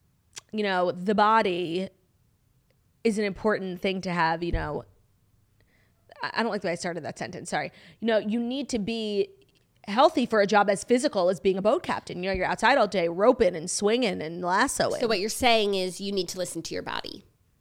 the body is an important thing to have, I don't like the way I started that sentence. Sorry. You need to be healthy for a job as physical as being a boat captain. You're outside all day roping and swinging and lassoing. So what you're saying is you need to listen to your body.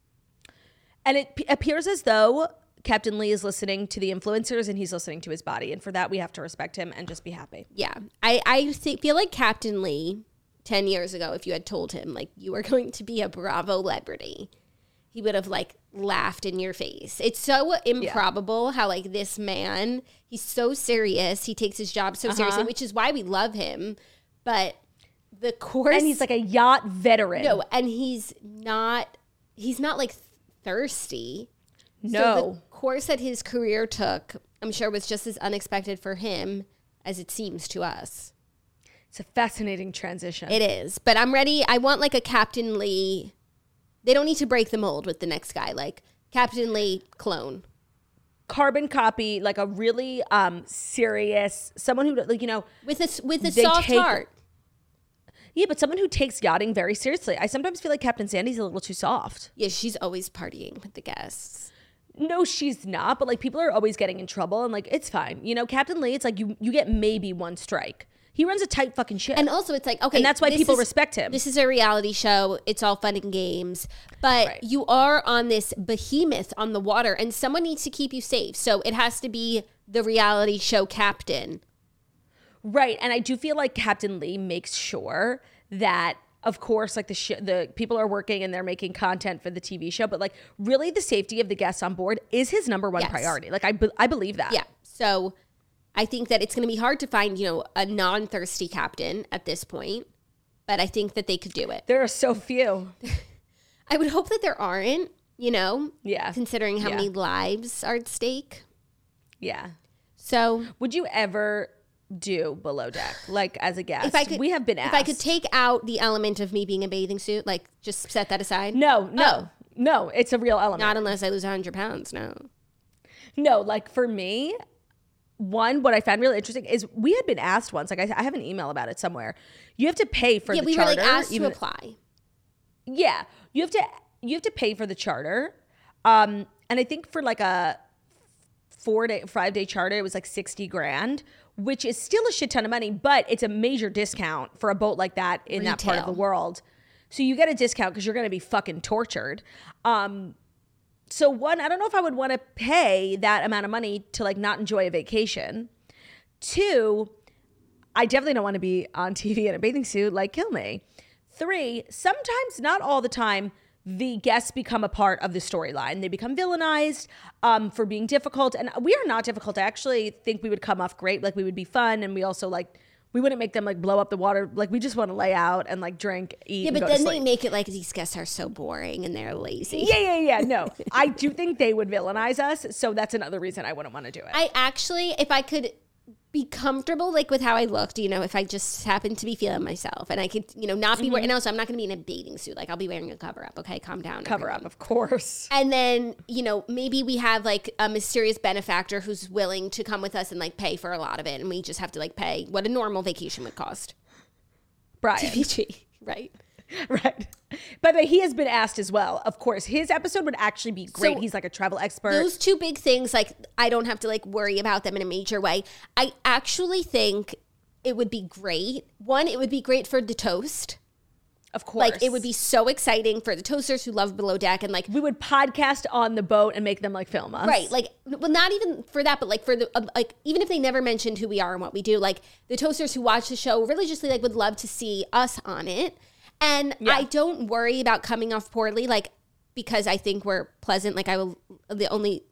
And it appears as though Captain Lee is listening to the influencers and he's listening to his body. And for that, we have to respect him and just be happy. Yeah. I feel like Captain Lee, 10 years ago, if you had told him, like, you are going to be a Bravo celebrity, he would have, like, laughed in your face. It's so improbable how, like, this man, he's so serious. He takes his job so seriously, which is why we love him. But the course... And he's, like, a yacht veteran. No, and he's not, like, thirsty. No. So the course that his career took, I'm sure, was just as unexpected for him as it seems to us. It's a fascinating transition. It is. But I'm ready. I want like a Captain Lee. They don't need to break the mold with the next guy. Like Captain Lee clone. Carbon copy, like a really serious, someone who, like, with a soft heart. Yeah, but someone who takes yachting very seriously. I sometimes feel like Captain Sandy's a little too soft. Yeah, she's always partying with the guests. No, she's not. But like people are always getting in trouble, and like it's fine. Captain Lee, it's like you get maybe one strike. He runs a tight fucking ship. And also it's like, okay. And that's why people respect him. This is a reality show. It's all fun and games. But you are on this behemoth on the water, and someone needs to keep you safe. So it has to be the reality show captain. Right. And I do feel like Captain Lee makes sure that, of course, like the people are working and they're making content for the TV show, but like really the safety of the guests on board is his number one priority. Like I believe that. Yeah. So I think that it's going to be hard to find, a non-thirsty captain at this point, but I think that they could do it. There are so few. I would hope that there aren't, Yeah. considering how many lives are at stake. Yeah. So would you ever do Below Deck, like as a guest? We have been asked. If I could take out the element of me being a bathing suit, like just set that aside. No, it's a real element. Not unless I lose 100 pounds, No, like for me, what I found really interesting is we had been asked once, like I have an email about it somewhere. You have to pay for the charter. Yeah, we were like asked to apply. Yeah, you have to pay for the charter. And I think for like a 5-day charter, it was like $60,000, which is still a shit ton of money, but it's a major discount for a boat like that in that part of the world. So you get a discount because you're going to be fucking tortured. So one, I don't know if I would want to pay that amount of money to like not enjoy a vacation. Two, I definitely don't want to be on TV in a bathing suit, like kill me. Three, sometimes, not all the time, the guests become a part of the storyline. They become villainized for being difficult. And we are not difficult. I actually think we would come off great. Like we would be fun. And we also we wouldn't make them like blow up the water. Like we just want to lay out and like drink, eat. Yeah, but then they make it like these guests are so boring and they're lazy. Yeah. No, I do think they would villainize us. So that's another reason I wouldn't want to do it. I actually, if I could be comfortable like with how I looked, if I just happened to be feeling myself and I could, not be wearing, and also I'm not going to be in a bathing suit. Like I'll be wearing a cover up. Okay. Calm down. Cover up, of course. And then, maybe we have like a mysterious benefactor who's willing to come with us and like pay for a lot of it. And we just have to like pay what a normal vacation would cost. Brian. TBG, right? Right. By the way, he has been asked as well. Of course, his episode would actually be great. So he's like a travel expert. Those two big things, like I don't have to like worry about them in a major way. I actually think it would be great. One, it would be great for the toast. Of course. Like it would be so exciting for the toasters who love Below Deck, and like we would podcast on the boat and make them like film us. Right. Like, well, not even for that, but like for the like even if they never mentioned who we are and what we do, like the toasters who watch the show religiously like would love to see us on it. And I don't worry about coming off poorly, like, because I think we're pleasant. Like, the only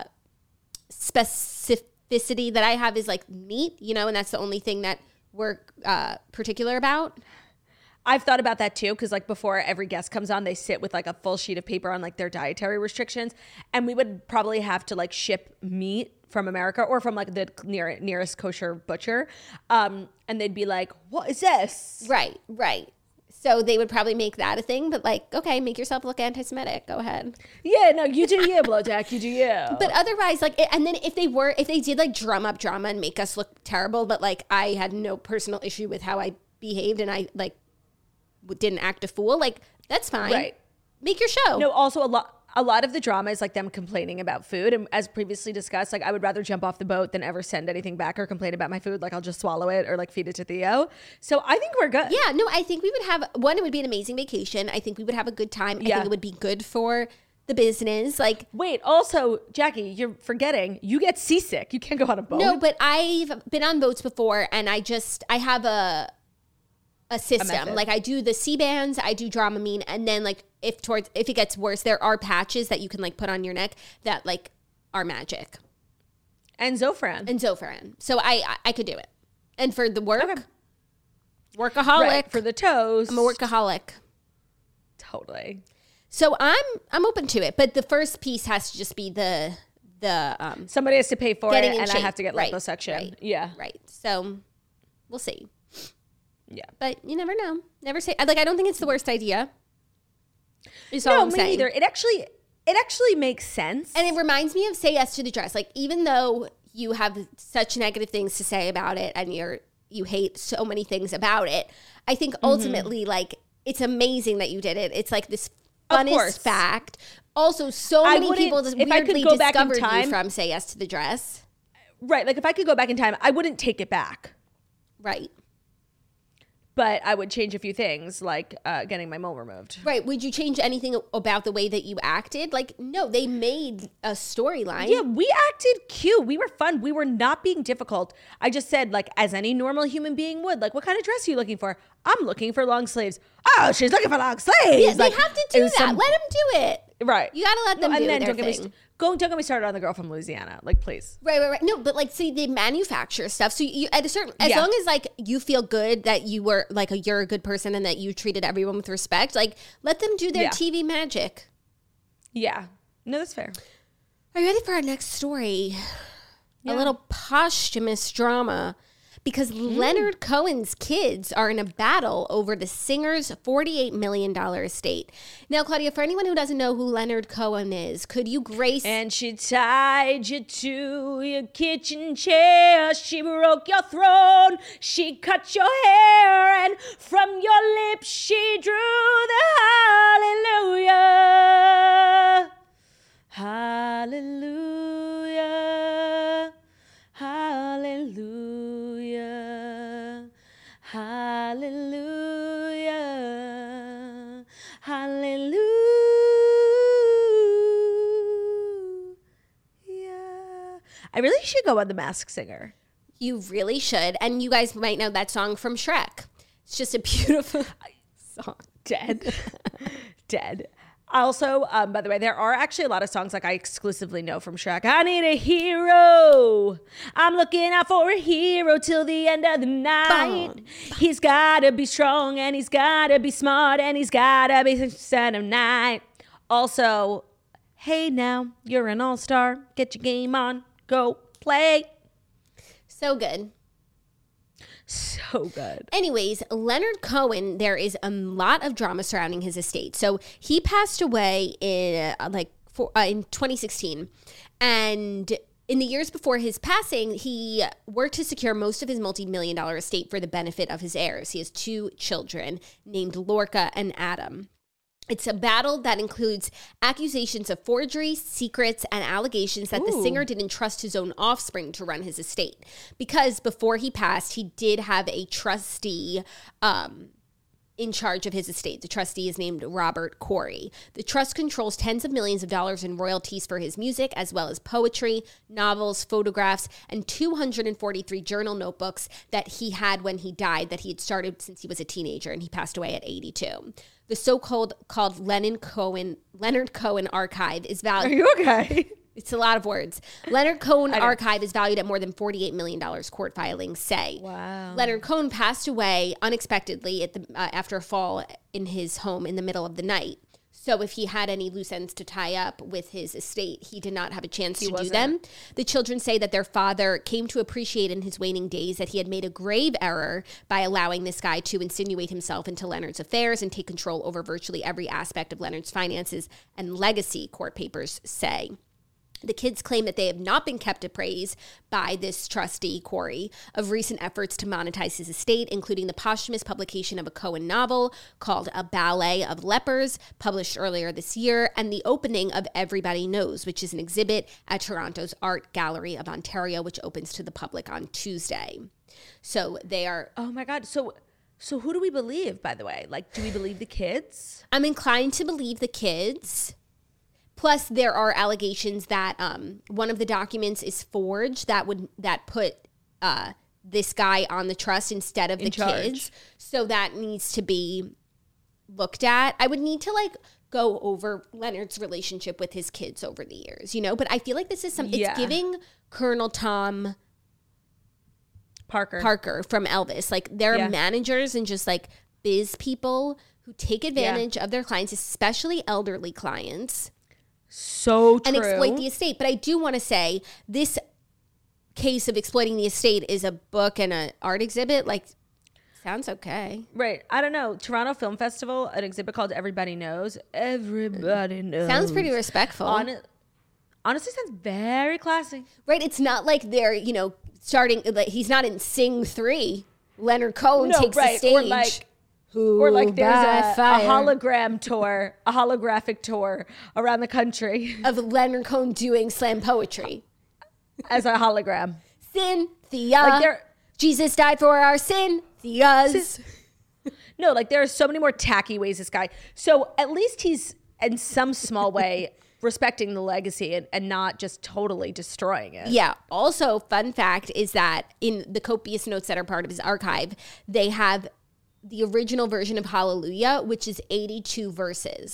specificity that I have is like meat, and that's the only thing that we're particular about. I've thought about that too, because like before every guest comes on, they sit with like a full sheet of paper on like their dietary restrictions. And we would probably have to like ship meat from America or from like the nearest kosher butcher. And they'd be like, what is this? Right. So they would probably make that a thing, but like, okay, make yourself look anti-Semitic. Go ahead. Yeah, no, you do you, Below Deck, you do you. But otherwise, like, and then if they did like drum up drama and make us look terrible, but like I had no personal issue with how I behaved and I like didn't act a fool, like that's fine. Right. Make your show. No, also a lot of the drama is like them complaining about food. And as previously discussed, like I would rather jump off the boat than ever send anything back or complain about my food. Like I'll just swallow it or like feed it to Theo. So I think we're good. Yeah, no, I think we would have, it would be an amazing vacation. I think we would have a good time. I think it would be good for the business. Like, wait, also, Jackie, you're forgetting, you get seasick. You can't go on a boat. No, but I've been on boats before and I have a system. Like I do the C-bands, I do Dramamine, and then like if it gets worse, there are patches that you can like put on your neck that like are magic. And Zofran. So I could do it. And for the work, workaholic. Right, for the toast. I'm a workaholic. Totally. So I'm open to it, but the first piece has to just be the somebody has to pay for it, and shape. I have to get liposuction. Right. Yeah. Right. So we'll see. Yeah. But you never know. Never say, like, I don't think it's the worst idea. Is all I'm me saying. Neither. It actually makes sense. And it reminds me of Say Yes to the Dress. Like, even though you have such negative things to say about it and you hate so many things about it, I think ultimately, like, it's amazing that you did it. It's like this funnest fact. Also, so many people just weirdly discovered you from Say Yes to the Dress. Right. Like, if I could go back in time, I wouldn't take it back. Right. But I would change a few things, like getting my mole removed. Right. Would you change anything about the way that you acted? Like, no, they made a storyline. Yeah, we acted cute. We were fun. We were not being difficult. I just said, like, as any normal human being would, like, what kind of dress are you looking for? I'm looking for long sleeves. Oh, she's looking for long sleeves. Yeah, they have to do that. Let them do it. Right. You gotta let them do their don't thing. Don't get me started on the girl from Louisiana. Like, please. Right. No, but like, see, they manufacture stuff. So you, at a certain, as long as like you feel good that you were like you're a good person and that you treated everyone with respect, like let them do their TV magic. Yeah. No, that's fair. Are you ready for our next story? A little posthumous drama. Because Leonard Cohen's kids are in a battle over the singer's $48 million estate. Now, Claudia, for anyone who doesn't know who Leonard Cohen is, could you grace... And she tied you to your kitchen chair. She broke your throne. She cut your hair. And from your lips she drew the hallelujah. Hallelujah. Hallelujah. Hallelujah. Hallelujah. I really should go on The Masked Singer. You really should. And you guys might know that song from Shrek. It's just a beautiful song. Dead. Also, by the way, there are actually a lot of songs like I exclusively know from Shrek. I need a hero. I'm looking out for a hero till the end of the night. He's gotta be strong and he's gotta be smart and he's gotta be the son of night. Also, hey now, you're an all-star. Get your game on. Go play. So good. So good. Anyways, Leonard Cohen, there is a lot of drama surrounding his estate. So he passed away in in 2016. And in the years before his passing, he worked to secure most of his multi-million-dollar estate for the benefit of his heirs. He has 2 children named Lorca and Adam. It's a battle that includes accusations of forgery, secrets, and allegations that the singer didn't trust his own offspring to run his estate. Because before he passed, he did have a trustee in charge of his estate. The trustee is named Robert Corey. The trust controls tens of millions of dollars in royalties for his music, as well as poetry, novels, photographs, and 243 journal notebooks that he had when he died, that he had started since he was a teenager, and he passed away at 82. The so-called Leonard Cohen Archive is valued. Are you okay? It's a lot of words. Leonard Cohen Archive is valued at more than $48 million, court filings say. Wow. Leonard Cohen passed away unexpectedly after a fall in his home in the middle of the night. So if he had any loose ends to tie up with his estate, he did not have a chance to do them. The children say that their father came to appreciate in his waning days that he had made a grave error by allowing this guy to insinuate himself into Leonard's affairs and take control over virtually every aspect of Leonard's finances and legacy, court papers say. The kids claim that they have not been kept appraised by this trustee, Corey, of recent efforts to monetize his estate, including the posthumous publication of a Cohen novel called A Ballet of Lepers, published earlier this year, and the opening of Everybody Knows, which is an exhibit at Toronto's Art Gallery of Ontario, which opens to the public on Tuesday. So they are... Oh my God. So who do we believe, by the way? Like, do we believe the kids? I'm inclined to believe the kids. Plus, there are allegations that one of the documents is forged that put this guy on the trust instead of the kids. So that needs to be looked at. I would need to go over Leonard's relationship with his kids over the years, But I feel like this is it's giving Colonel Tom Parker from Elvis. Like they're managers and just biz people who take advantage of their clients, especially elderly clients. So true. And exploit the estate. But I do want to say this case of exploiting the estate is a book and an art exhibit. Sounds okay. Right. I don't know. Toronto Film Festival, an exhibit called Everybody Knows. Everybody knows. Sounds pretty respectful. Honestly, sounds very classy. Right. It's not like they're, starting, he's not in Sing 3. Leonard Cohen takes the stage. Or there's a hologram tour, a holographic tour around the country. Of Leonard Cohen doing slam poetry. As a hologram. Cynthia. Jesus died for our Cynthias. No, there are so many more tacky ways this guy. So at least he's, in some small way, respecting the legacy and not just totally destroying it. Yeah. Also, fun fact is that in the copious notes that are part of his archive, they have the original version of Hallelujah, which is 82 verses.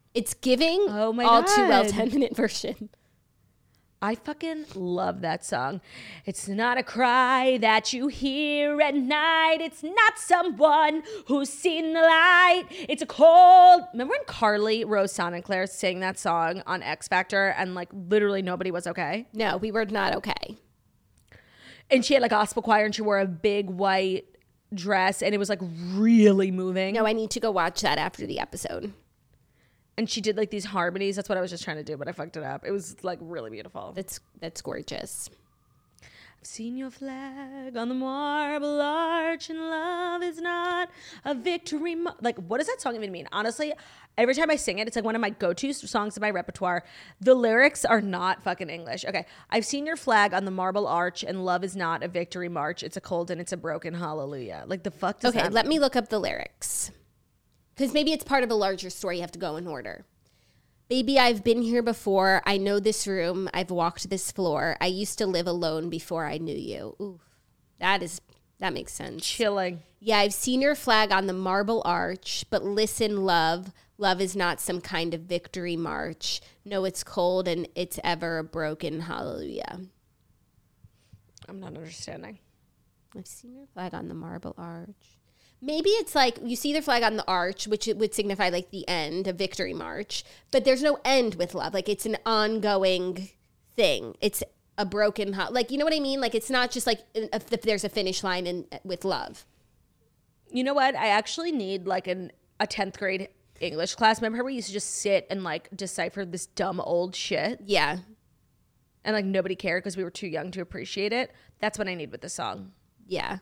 It's giving Oh my All Too Well God. 10-minute version. I fucking love that song. It's not a cry that you hear at night. It's not someone who's seen the light. It's a cold. Remember when Carly Rose Sonnenclair sang that song on X Factor and like literally nobody was okay? No, we were not okay. And she had like a gospel choir and she wore a big white dress and it was like really moving. No, I need to go watch that after the episode. And she did like these harmonies. That's what I was just trying to do, but I fucked it up. It was like really beautiful. That's gorgeous. I've seen your flag on the marble arch, and love is not a victory. Like, what does that song even mean? Honestly, every time I sing it, it's like one of my go-to songs in my repertoire. The lyrics are not fucking English. Okay, I've seen your flag on the marble arch, and love is not a victory march. It's a cold and it's a broken hallelujah. Like, the fuck does that mean? Let me look up the lyrics. Because maybe it's part of a larger story. You have to go in order. Baby, I've been here before. I know this room. I've walked this floor. I used to live alone before I knew you. Ooh, that makes sense. Chilling. Yeah, I've seen your flag on the marble arch, but listen, love is not some kind of victory march. No, it's cold and it's ever a broken hallelujah. I'm not understanding. I've seen your flag on the marble arch. Maybe it's like you see their flag on the arch, which it would signify like the end, a victory march, but there's no end with love. Like it's an ongoing thing. It's a broken, like, you know what I mean? Like it's not just like if there's a finish line with love. You know what? I actually need like a 10th grade English class. Remember how we used to just sit and like decipher this dumb old shit? Yeah. And like nobody cared because we were too young to appreciate it. That's what I need with the song. Yeah.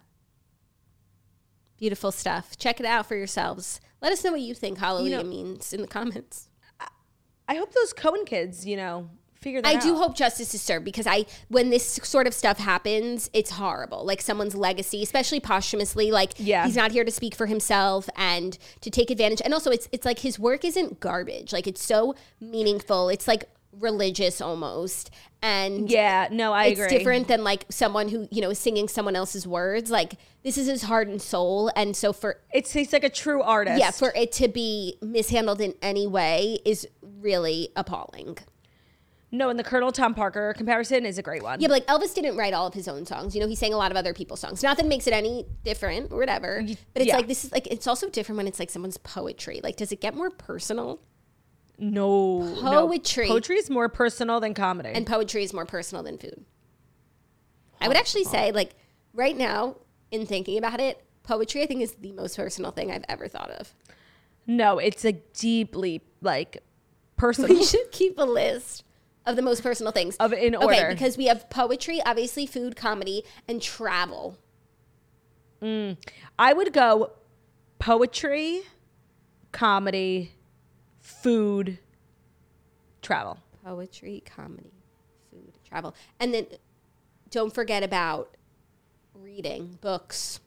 Beautiful stuff. Check it out for yourselves. Let us know what you think hallelujah means in the comments. I hope those Cohen kids, figure that out. I do hope justice is served because when this sort of stuff happens, it's horrible. Like someone's legacy, especially posthumously, like he's not here to speak for himself and to take advantage. And also it's like his work isn't garbage. Like it's so meaningful. It's like religious almost. And I agree. It's different than like someone who, is singing someone else's words. Like this is his heart and soul. And so he's like a true artist. Yeah, for it to be mishandled in any way is really appalling. No, and the Colonel Tom Parker comparison is a great one. Yeah, but like Elvis didn't write all of his own songs. He sang a lot of other people's songs. Not that it makes it any different or whatever. But it's like, this is like, it's also different when it's like someone's poetry. Like, does it get more personal? No. Poetry. Poetry is more personal than comedy. And poetry is more personal than food. I would actually say, like, right now, in thinking about it, poetry, I think, is the most personal thing I've ever thought of. No, it's a deeply, like, personal. We should keep a list of the most personal things. In order. Okay, because we have poetry, obviously food, comedy, and travel. I would go poetry, comedy, food, travel. Poetry, comedy, food, travel. And then don't forget about reading books.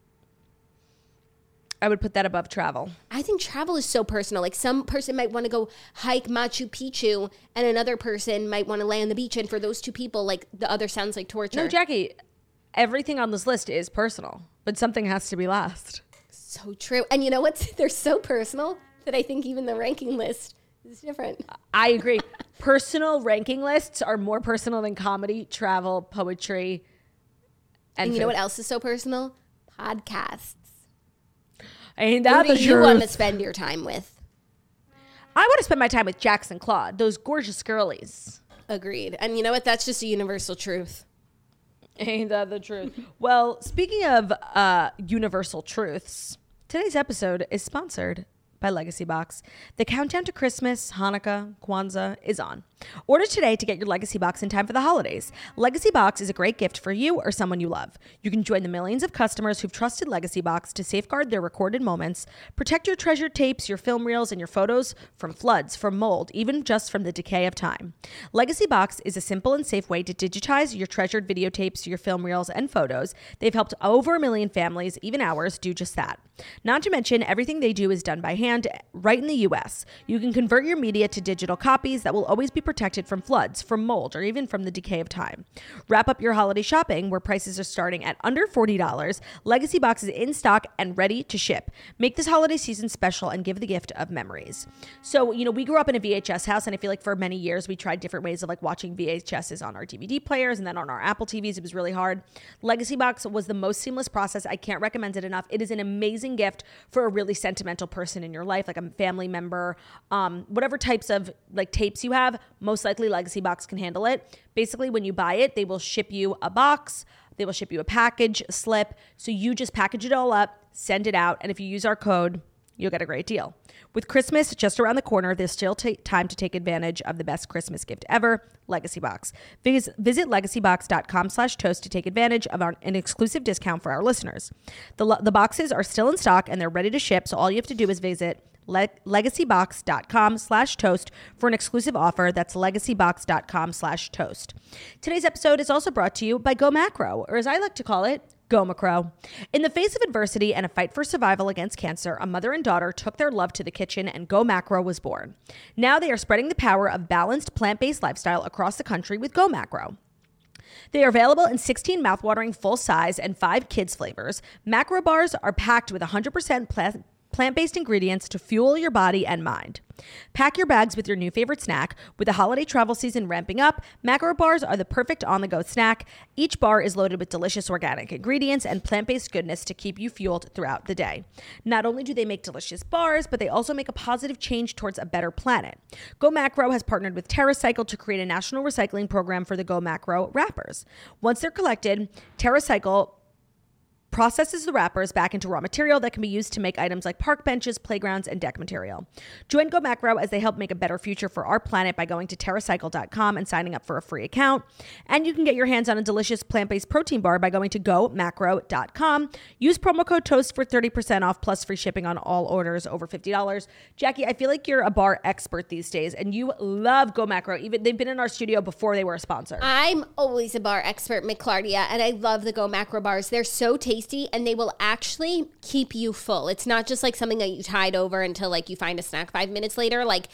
I would put that above travel. I think travel is so personal. Like some person might want to go hike Machu Picchu and another person might want to lay on the beach. And for those two people, like the other sounds like torture. No, Jackie, everything on this list is personal, but something has to be last. So true. And you know what? They're so personal that I think even the ranking list is different. I agree. Personal ranking lists are more personal than comedy, travel, poetry, and you know what else is so personal? Podcasts. Ain't that the truth? Who do you want to spend your time with? I want to spend my time with Jackson Claude, those gorgeous girlies. Agreed. And you know what? That's just a universal truth. Ain't that the truth? Well, speaking of universal truths, today's episode is sponsored by Legacy Box. The countdown to Christmas, Hanukkah, Kwanzaa is on. Order today to get your Legacy Box in time for the holidays. Legacy Box is a great gift for you or someone you love. You can join the millions of customers who've trusted Legacy Box to safeguard their recorded moments, protect your treasured tapes, your film reels, and your photos from floods, from mold, even just from the decay of time. Legacy Box is a simple and safe way to digitize your treasured videotapes, your film reels, and photos. They've helped over 1 million families, even ours, do just that. Not to mention, everything they do is done by hand right in the U.S. You can convert your media to digital copies that will always be protected from floods, from mold, or even from the decay of time. Wrap up your holiday shopping where prices are starting at under $40. Legacy Box is in stock and ready to ship. Make this holiday season special and give the gift of memories. So, we grew up in a VHS house, and I feel like for many years we tried different ways of like watching VHSs on our DVD players and then on our Apple TVs. It was really hard. Legacy Box was the most seamless process. I can't recommend it enough. It is an amazing gift for a really sentimental person in your life, like a family member, whatever types of like tapes you have, most likely Legacy Box can handle it. Basically, when you buy it, they will ship you a box, they will ship you a package, a slip. So you just package it all up, send it out, and if you use our code, you'll get a great deal. With Christmas just around the corner, there's still time to take advantage of the best Christmas gift ever, Legacy Box. Visit legacybox.com/toast to take advantage of an exclusive discount for our listeners. The boxes are still in stock and they're ready to ship, so all you have to do is visit legacybox.com/toast for an exclusive offer. That's legacybox.com/toast. Today's episode is also brought to you by Go Macro, or as I like to call it, Go Macro. In the face of adversity and a fight for survival against cancer, a mother and daughter took their love to the kitchen and Go Macro was born. Now they are spreading the power of balanced plant-based lifestyle across the country with Go Macro. They are available in 16 mouthwatering full size and 5 kids flavors. Macro bars are packed with 100% plant-based ingredients to fuel your body and mind. Pack your bags with your new favorite snack. With the holiday travel season ramping up, Macro bars are the perfect on-the-go snack. Each bar is loaded with delicious organic ingredients and plant-based goodness to keep you fueled throughout the day. Not only do they make delicious bars, but they also make a positive change towards a better planet. Go Macro has partnered with TerraCycle to create a national recycling program for the Go Macro wrappers. Once they're collected, TerraCycle processes the wrappers back into raw material that can be used to make items like park benches, playgrounds, and deck material. Join Go Macro as they help make a better future for our planet by going to TerraCycle.com and signing up for a free account. And you can get your hands on a delicious plant-based protein bar by going to GoMacro.com. Use promo code TOAST for 30% off plus free shipping on all orders over $50. Jackie, I feel like you're a bar expert these days, and you love Go Macro. Even they've been in our studio before they were a sponsor. I'm always a bar expert, McClardia, and I love the Go Macro bars. They're so tasty. And they will actually keep you full. It's not just like something that you tide over until like you find a snack 5 minutes later. Like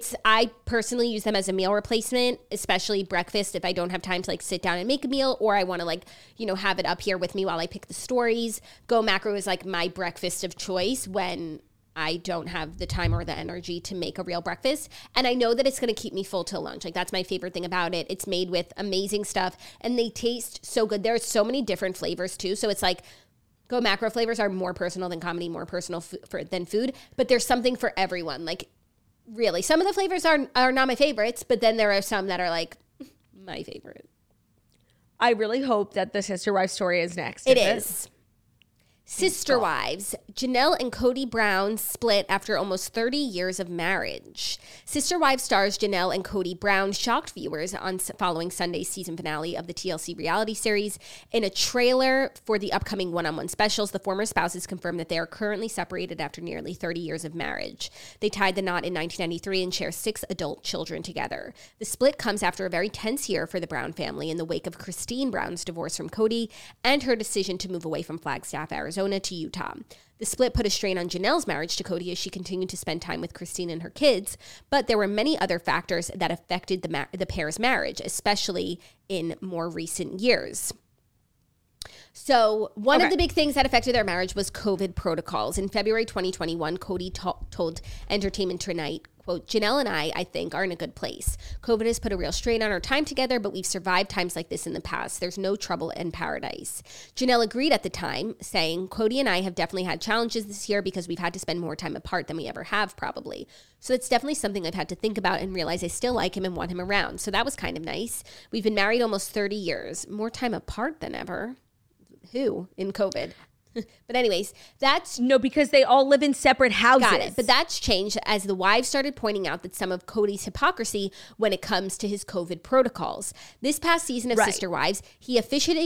I personally use them as a meal replacement, especially breakfast if I don't have time to like sit down and make a meal, or I want to like, have it up here with me while I pick the stories. Go Macro is like my breakfast of choice when I don't have the time or the energy to make a real breakfast. And I know that it's going to keep me full till lunch. Like that's my favorite thing about it. It's made with amazing stuff and they taste so good. There's so many different flavors too. So it's like Go Macro flavors are more personal than comedy, more personal than food, but there's something for everyone. Like really, some of the flavors are not my favorites, but then there are some that are like my favorite. I really hope that the Sister Wives story is next. It is. Sister Wives, Janelle and Kody Brown split after almost 30 years of marriage. Sister Wives stars Janelle and Kody Brown shocked viewers on following Sunday's season finale of the TLC reality series. In a trailer for the upcoming one-on-one specials, the former spouses confirmed that they are currently separated after nearly 30 years of marriage. They tied the knot in 1993 and share 6 adult children together. The split comes after a very tense year for the Brown family in the wake of Christine Brown's divorce from Kody and her decision to move away from Flagstaff, Arizona to Utah. The split put a strain on Janelle's marriage to Kody as she continued to spend time with Christine and her kids, but there were many other factors that affected the pair's marriage, especially in more recent years. So one of the big things that affected their marriage was COVID protocols. In February 2021, Kody told Entertainment Tonight, quote, Janelle and I think, are in a good place. COVID has put a real strain on our time together, but we've survived times like this in the past. There's no trouble in paradise. Janelle agreed at the time, saying, Kody and I have definitely had challenges this year because we've had to spend more time apart than we ever have, probably. So it's definitely something I've had to think about and realize I still like him and want him around. So that was kind of nice. We've been married almost 30 years, more time apart than ever. Who in COVID? But anyways, because they all live in separate houses. Got it. But that's changed as the wives started pointing out that some of Kody's hypocrisy when it comes to his COVID protocols. This past season of Sister Wives, he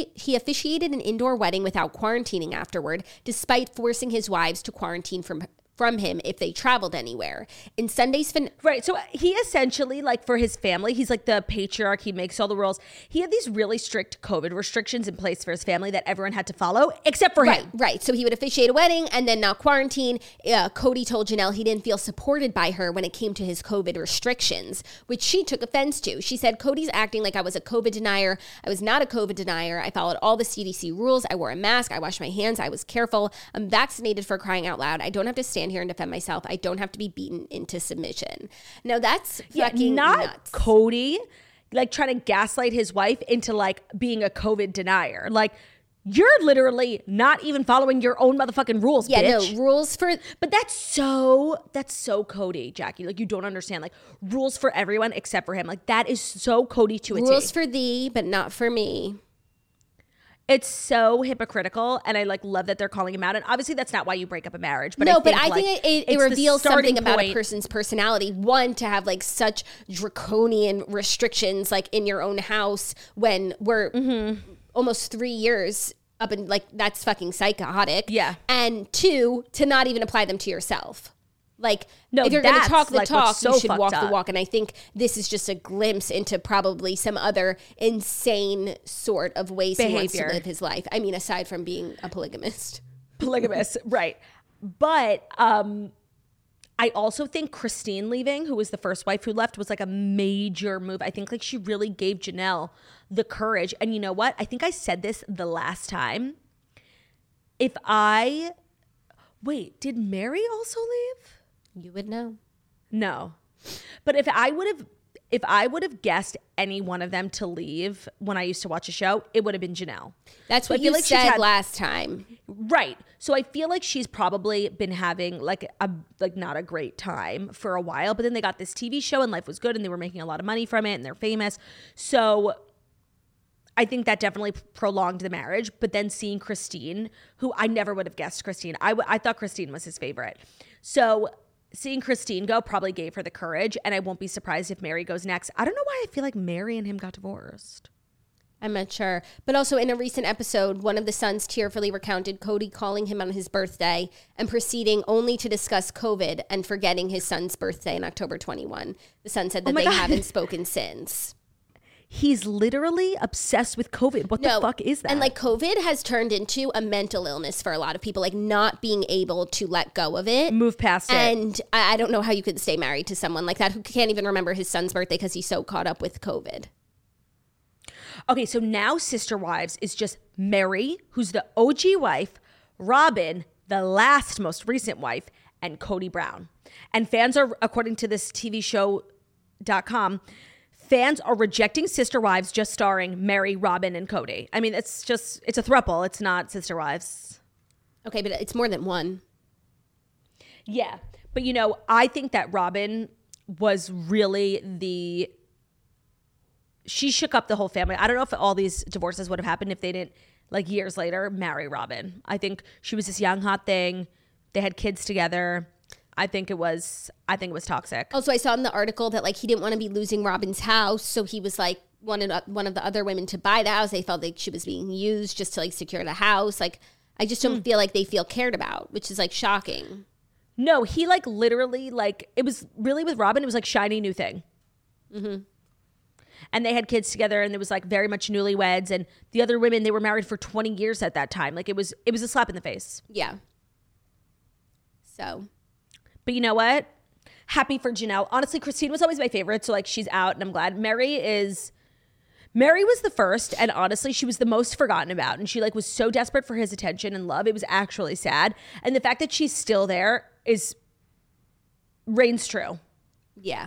officiated an indoor wedding without quarantining afterward, despite forcing his wives to quarantine from from him if they traveled anywhere. In Sunday's right. So he essentially, like, for his family, he's like the patriarch. He makes all the rules. He had these really strict COVID restrictions in place for his family that everyone had to follow, except for him. Right. So he would officiate a wedding and then not quarantine. Cody told Janelle he didn't feel supported by her when it came to his COVID restrictions, which she took offense to. She said, Cody's acting like I was a COVID denier. I was not a COVID denier. I followed all the CDC rules. I wore a mask. I washed my hands. I was careful. I'm vaccinated, for crying out loud. I don't have to stand here and defend myself. I don't have to be beaten into submission. Now that's fucking nuts. Cody, like, trying to gaslight his wife into like being a COVID denier. Like, you're literally not even following your own motherfucking rules, bitch. No, rules for... But that's so Cody, Jackie. Like, you don't understand. Like, rules for everyone except for him. Like, that is so Cody to a T. Rules for thee, but not for me. It's so hypocritical, and I like love that they're calling him out. And obviously, that's not why you break up a marriage. But I think it reveals something about a person's personality. One, to have like such draconian restrictions, like in your own house, when we're almost 3 years up, and like that's fucking psychotic. Yeah. And two, to not even apply them to yourself. Like, no, if you're going to talk the like talk, so you should walk up. the walk. And I think this is just a glimpse into probably some other insane sort of ways he wants to live his life. I mean, aside from being a polygamist. Right. But I also think Christine leaving, who was the first wife who left, was like a major move. I think like she really gave Janelle the courage. And you know what? I think I said this the last time. Wait, did Mary also leave? You would know. No. But if I would have guessed any one of them to leave when I used to watch a show, it would have been Janelle. That's what you said last time. Right. So I feel like she's probably been having like not a great time for a while, but then they got this TV show and life was good and they were making a lot of money from it and they're famous. So I think that definitely prolonged the marriage. But then seeing Christine, who I never would have guessed Christine. I thought Christine was his favorite. So seeing Christine go probably gave her the courage, and I won't be surprised if Mary goes next. I don't know why I feel like Mary and him got divorced. I'm not sure. But also in a recent episode, one of the sons tearfully recounted Cody calling him on his birthday and proceeding only to discuss COVID and forgetting his son's birthday in October 21. The son said that they haven't spoken since. He's literally obsessed with COVID. What the fuck is that? And like COVID has turned into a mental illness for a lot of people, like not being able to let go of it. Move past it. And I don't know how you could stay married to someone like that who can't even remember his son's birthday because he's so caught up with COVID. Okay, so now Sister Wives is just Mary, who's the OG wife, Robin, the most recent wife, and Cody Brown. And fans are, according to this TV show.com, fans are rejecting Sister Wives just starring Mary, Robin, and Cody. I mean, it's a throuple. It's not Sister Wives. Okay, but it's more than one. Yeah. But, I think that Robin was really she shook up the whole family. I don't know if all these divorces would have happened if they didn't, like years later, marry Robin. I think she was this young, hot thing. They had kids together. I think it was toxic. Also, I saw in the article that like he didn't want to be losing Robin's house, so he was like wanted one of the other women to buy the house. They felt like she was being used just to like secure the house. Like I just don't feel like they feel cared about, which is like shocking. No, he like literally like it was really with Robin. It was like shiny new thing. Mm-hmm. And they had kids together, and it was like very much newlyweds. And the other women, they were married for 20 years at that time. Like it was a slap in the face. Yeah. So. But you know what? Happy for Janelle. Honestly, Christine was always my favorite. So like she's out and I'm glad. Mary was the first. And honestly, she was the most forgotten about. And she like was so desperate for his attention and love. It was actually sad. And the fact that she's still there reigns true. Yeah.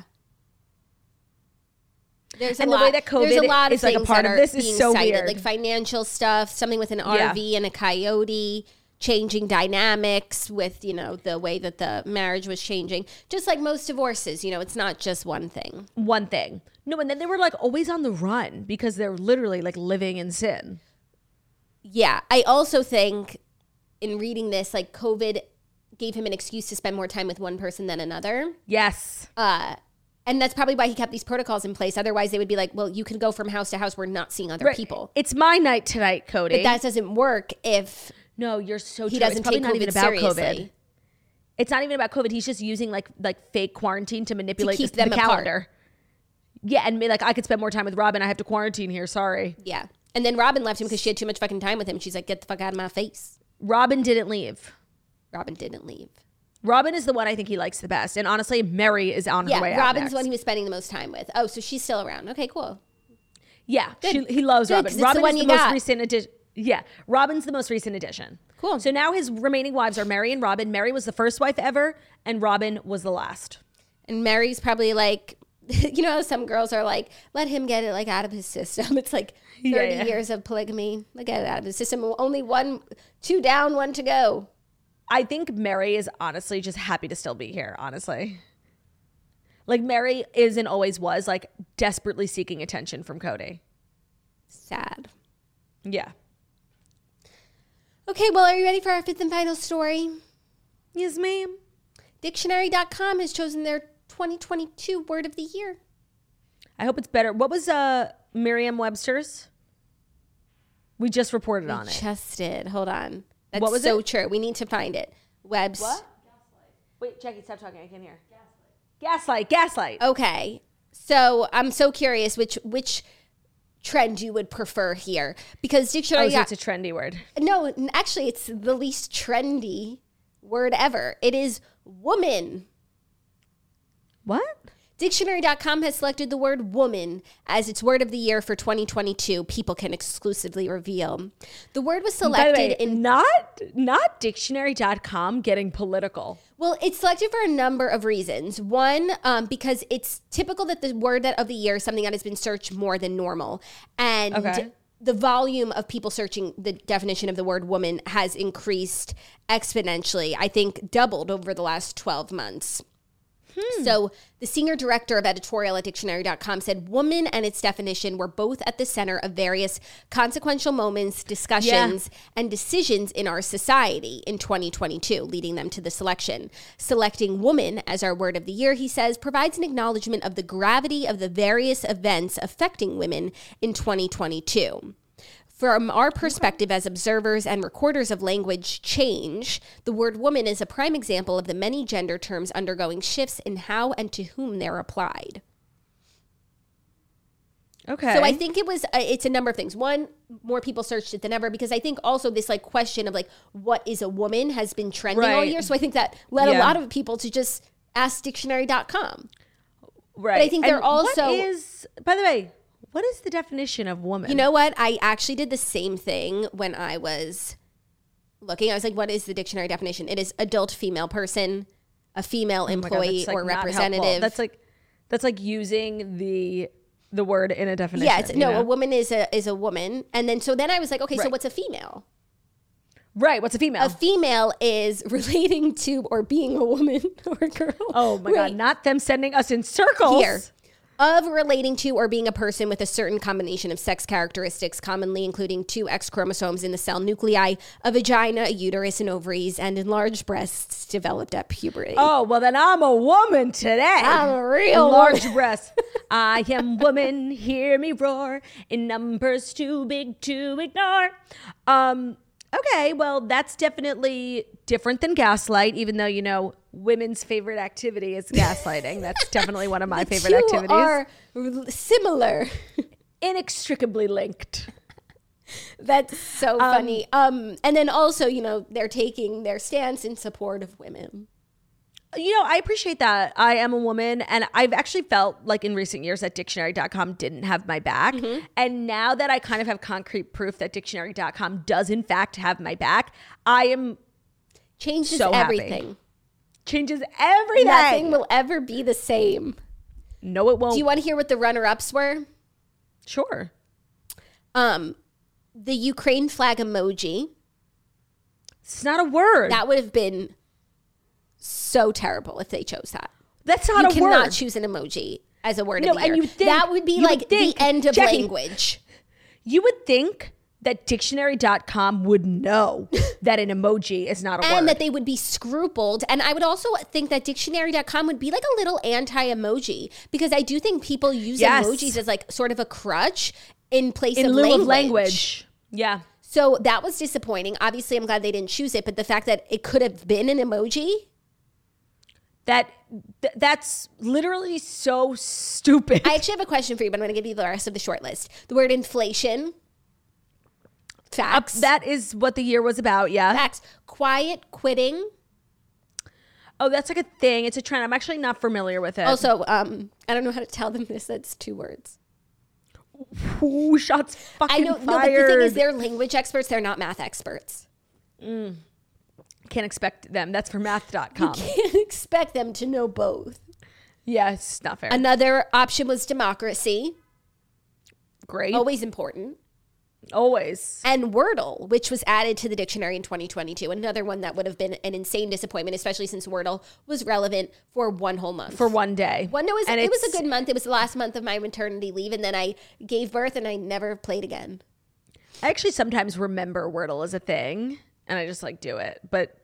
There's a lot of things like a part of this is so cited, weird. Like financial stuff, something with an RV and a coyote, changing dynamics with, the way that the marriage was changing. Just like most divorces, it's not just one thing. One thing. No, and then they were like always on the run because they're literally like living in sin. Yeah. I also think in reading this, like COVID gave him an excuse to spend more time with one person than another. Yes. And that's probably why he kept these protocols in place. Otherwise, they would be like, well, you can go from house to house. We're not seeing other people. It's my night tonight, Cody. But that doesn't work if no, you're so he true. doesn't take COVID seriously. It's not even about COVID. He's just using like fake quarantine to manipulate keep the them apart. calendar. Yeah, and be like, I could spend more time with Robin. I have to quarantine here. Sorry. Yeah. And then Robin left him because she had too much fucking time with him. She's like, get the fuck out of my face. Robin didn't leave. Robin didn't leave. Robin is the one I think he likes the best. And honestly, Mary is on her way out Robin's next. the one he was spending the most time with. Oh, so she's still around. Okay, cool. Yeah, he loves Good, Robin. 'cause it's Robin the one is the you most got. recent addition. Yeah, Robin's the most recent addition. Cool. So now his remaining wives are Mary and Robin. Mary was the first wife ever, and Robin was the last. And Mary's probably like, you know how some girls are like, let him get it like out of his system. It's like 30 years of polygamy. Like, get it out of his system. Only 2 down, 1 to go. I think Mary is honestly just happy to still be here, honestly. Like, Mary is and always was, like, desperately seeking attention from Cody. Sad. Yeah. Okay, well, are you ready for our 5th and final story? Yes, ma'am. Dictionary.com has chosen their 2022 word of the year. I hope it's better. What was Merriam-Webster's? We just reported on it. Just did. Hold on. That's What was so it? true. We need to find it. Webs. What? Wait, Jackie, stop talking. I can't hear. Gaslight. Okay. So I'm so curious which trend you would prefer here, because dictionary. So it's a trendy word. No, actually, it's the least trendy word ever. It is woman. What? Dictionary.com has selected the word woman as its word of the year for 2022. People can exclusively reveal. The word was selected By the way, in... Not dictionary.com getting political. Well, it's selected for a number of reasons. One, because it's typical that the word of the year is something that has been searched more than normal. And the volume of people searching the definition of the word woman has increased exponentially. I think doubled over the last 12 months. So the senior director of editorial at dictionary.com said woman and its definition were both at the center of various consequential moments, discussions, and decisions in our society in 2022, leading them to the selection. Selecting woman as our word of the year, he says, provides an acknowledgement of the gravity of the various events affecting women in 2022. From our perspective as observers and recorders of language change, the word woman is a prime example of the many gender terms undergoing shifts in how and to whom they're applied. Okay. So I think it's a number of things. One, more people searched it than ever, because I think also this like question of like, what is a woman has been trending all year. So I think that led a lot of people to just ask dictionary.com. Right. But I think they're also... by the way, what is the definition of woman? You know what? I actually did the same thing when I was looking. I was like, what is the dictionary definition? It is adult female person, a female employee or representative. That's like using the word in a definition. Yeah, a woman is a woman. And then I was like, okay, so what's a female? Right, what's a female? A female is relating to or being a woman or a girl. Oh my God, not them sending us in circles. Here. Of relating to or being a person with a certain combination of sex characteristics, commonly including 2 X chromosomes in the cell nuclei, a vagina, a uterus, and ovaries, and enlarged breasts developed at puberty. Oh, well then I'm a woman today. I'm a real enlarged breasts. I am woman, hear me roar, in numbers too big to ignore. Okay, well, that's definitely different than gaslight, even though, you know, women's favorite activity is gaslighting. That's definitely one of my favorite activities. Are similar. Inextricably linked. That's so funny. And then also, you know, they're taking their stance in support of women. You know, I appreciate that. I am a woman, and I've actually felt like in recent years that dictionary.com didn't have my back. Mm-hmm. And now that I kind of have concrete proof that dictionary.com does in fact have my back, I am Changes so everything. Happy. Changes everything. Nothing will ever be the same. No, it won't. Do you want to hear what the runner-ups were? Sure. The Ukraine flag emoji. It's not a word. That would have been so terrible if they chose that. That's not a word. You cannot choose an emoji as a word of the year. And you think, that would be like the end of Jackie, language. You would think that dictionary.com would know that an emoji is not a word. And that they would be scrupled. And I would also think that dictionary.com would be like a little anti-emoji, because I do think people use emojis as like sort of a crutch in place of lieu of language. Yeah. So that was disappointing. Obviously, I'm glad they didn't choose it, but the fact that it could have been an emoji, That's literally so stupid. I actually have a question for you, but I'm going to give you the rest of the short list. The word inflation. Facts. That is what the year was about, yeah. Facts. Quiet quitting. Oh, that's like a thing. It's a trend. I'm actually not familiar with it. Also, I don't know how to tell them this. That's 2 words. Ooh, shots fucking I know. fired. No, but the thing is, they're language experts. They're not math experts. Can't expect them. That's for math.com. Can't expect them to know both. Yeah, it's not fair. Another option was democracy. Great. Always important. Always. And Wordle, which was added to the dictionary in 2022. Another one that would have been an insane disappointment, especially since Wordle was relevant for 1 whole month. For one day. It was a good month. It was the last month of my maternity leave, and then I gave birth, and I never played again. I actually sometimes remember Wordle as a thing, and I just like do it. But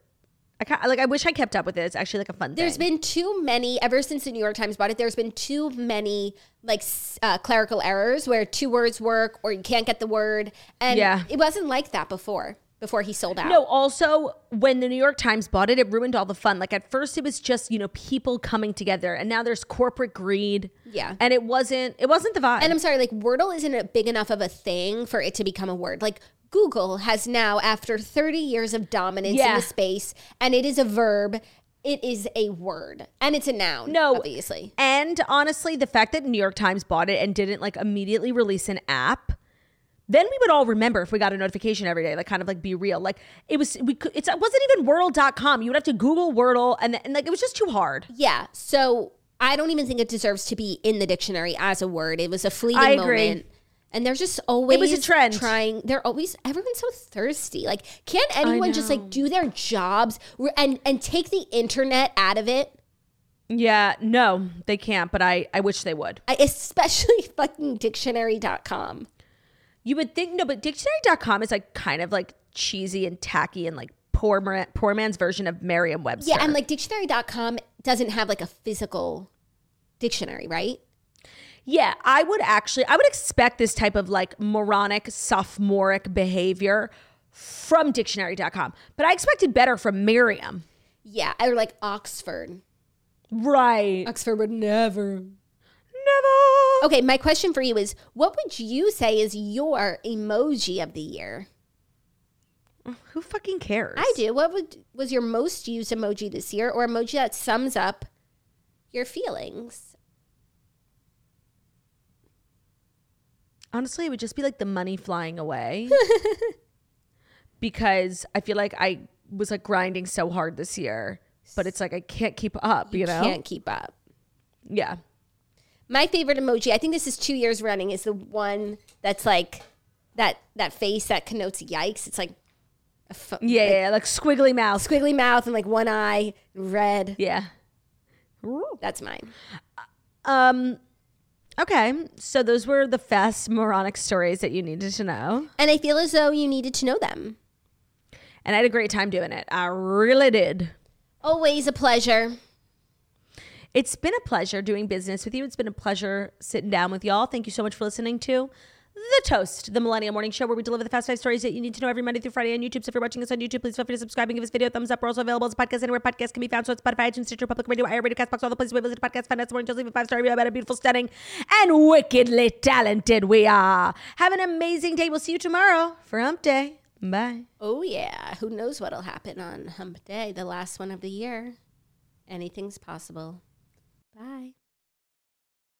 I wish I kept up with it. It's actually like a fun thing. There's been too many, ever since the New York Times bought it, there's been too many clerical errors where 2 words work or you can't get the word. And it wasn't like that before he sold out. No, also when the New York Times bought it, it ruined all the fun. Like at first it was just, people coming together, and now there's corporate greed. Yeah. And it wasn't the vibe. And I'm sorry, like Wordle isn't a big enough of a thing for it to become a word. Like Google has now, after 30 years of dominance in the space, and it is a verb, it is a word. And it's a noun, obviously. And honestly, the fact that New York Times bought it and didn't immediately release an app, then we would all remember if we got a notification every day, kind of be real. It wasn't even Wordle.com. You would have to Google Wordle, and it was just too hard. Yeah. So I don't even think it deserves to be in the dictionary as a word. It was a fleeting moment. And they're just always it was a trend. Everyone's so thirsty. Can't anyone just do their jobs and take the internet out of it? Yeah, no, they can't, but I wish they would. Especially fucking dictionary.com. You would think, no, but dictionary.com is kind of cheesy and tacky and poor man's version of Merriam-Webster. Yeah, and dictionary.com doesn't have a physical dictionary, right? Yeah, I would expect this type of moronic, sophomoric behavior from dictionary.com. But I expected better from Merriam. Yeah, or Oxford. Right. Oxford would never. Never. Okay, my question for you is, what would you say is your emoji of the year? Who fucking cares? I do. What was your most used emoji this year, or emoji that sums up your feelings? Honestly, it would just be the money flying away. Because I feel like I was grinding so hard this year, but it's I can't keep up, you know? Can't keep up. Yeah. My favorite emoji, I think this is 2 years running, is the one that's that face that connotes yikes. It's squiggly mouth. Squiggly mouth and one eye, red. Yeah. That's mine. Okay, so those were the fast moronic stories that you needed to know. And I feel as though you needed to know them. And I had a great time doing it. I really did. Always a pleasure. It's been a pleasure doing business with you. It's been a pleasure sitting down with y'all. Thank you so much for listening to The Toast, the Millennial Morning Show, where we deliver the fast 5 stories that you need to know every Monday through Friday on YouTube. So if you're watching us on YouTube, please feel free to subscribe and give this video a thumbs up. We're also available as a podcast anywhere podcasts can be found. So it's Spotify, iTunes, Stitcher, Public Radio, iHeartRadio, CastBox, all the places we visit podcast. Find us morning. Just leave a 5-star review about how beautiful, stunning, and wickedly talented we are. Have an amazing day. We'll see you tomorrow for Hump Day. Bye. Oh yeah, who knows what'll happen on Hump Day, the last one of the year? Anything's possible. Bye.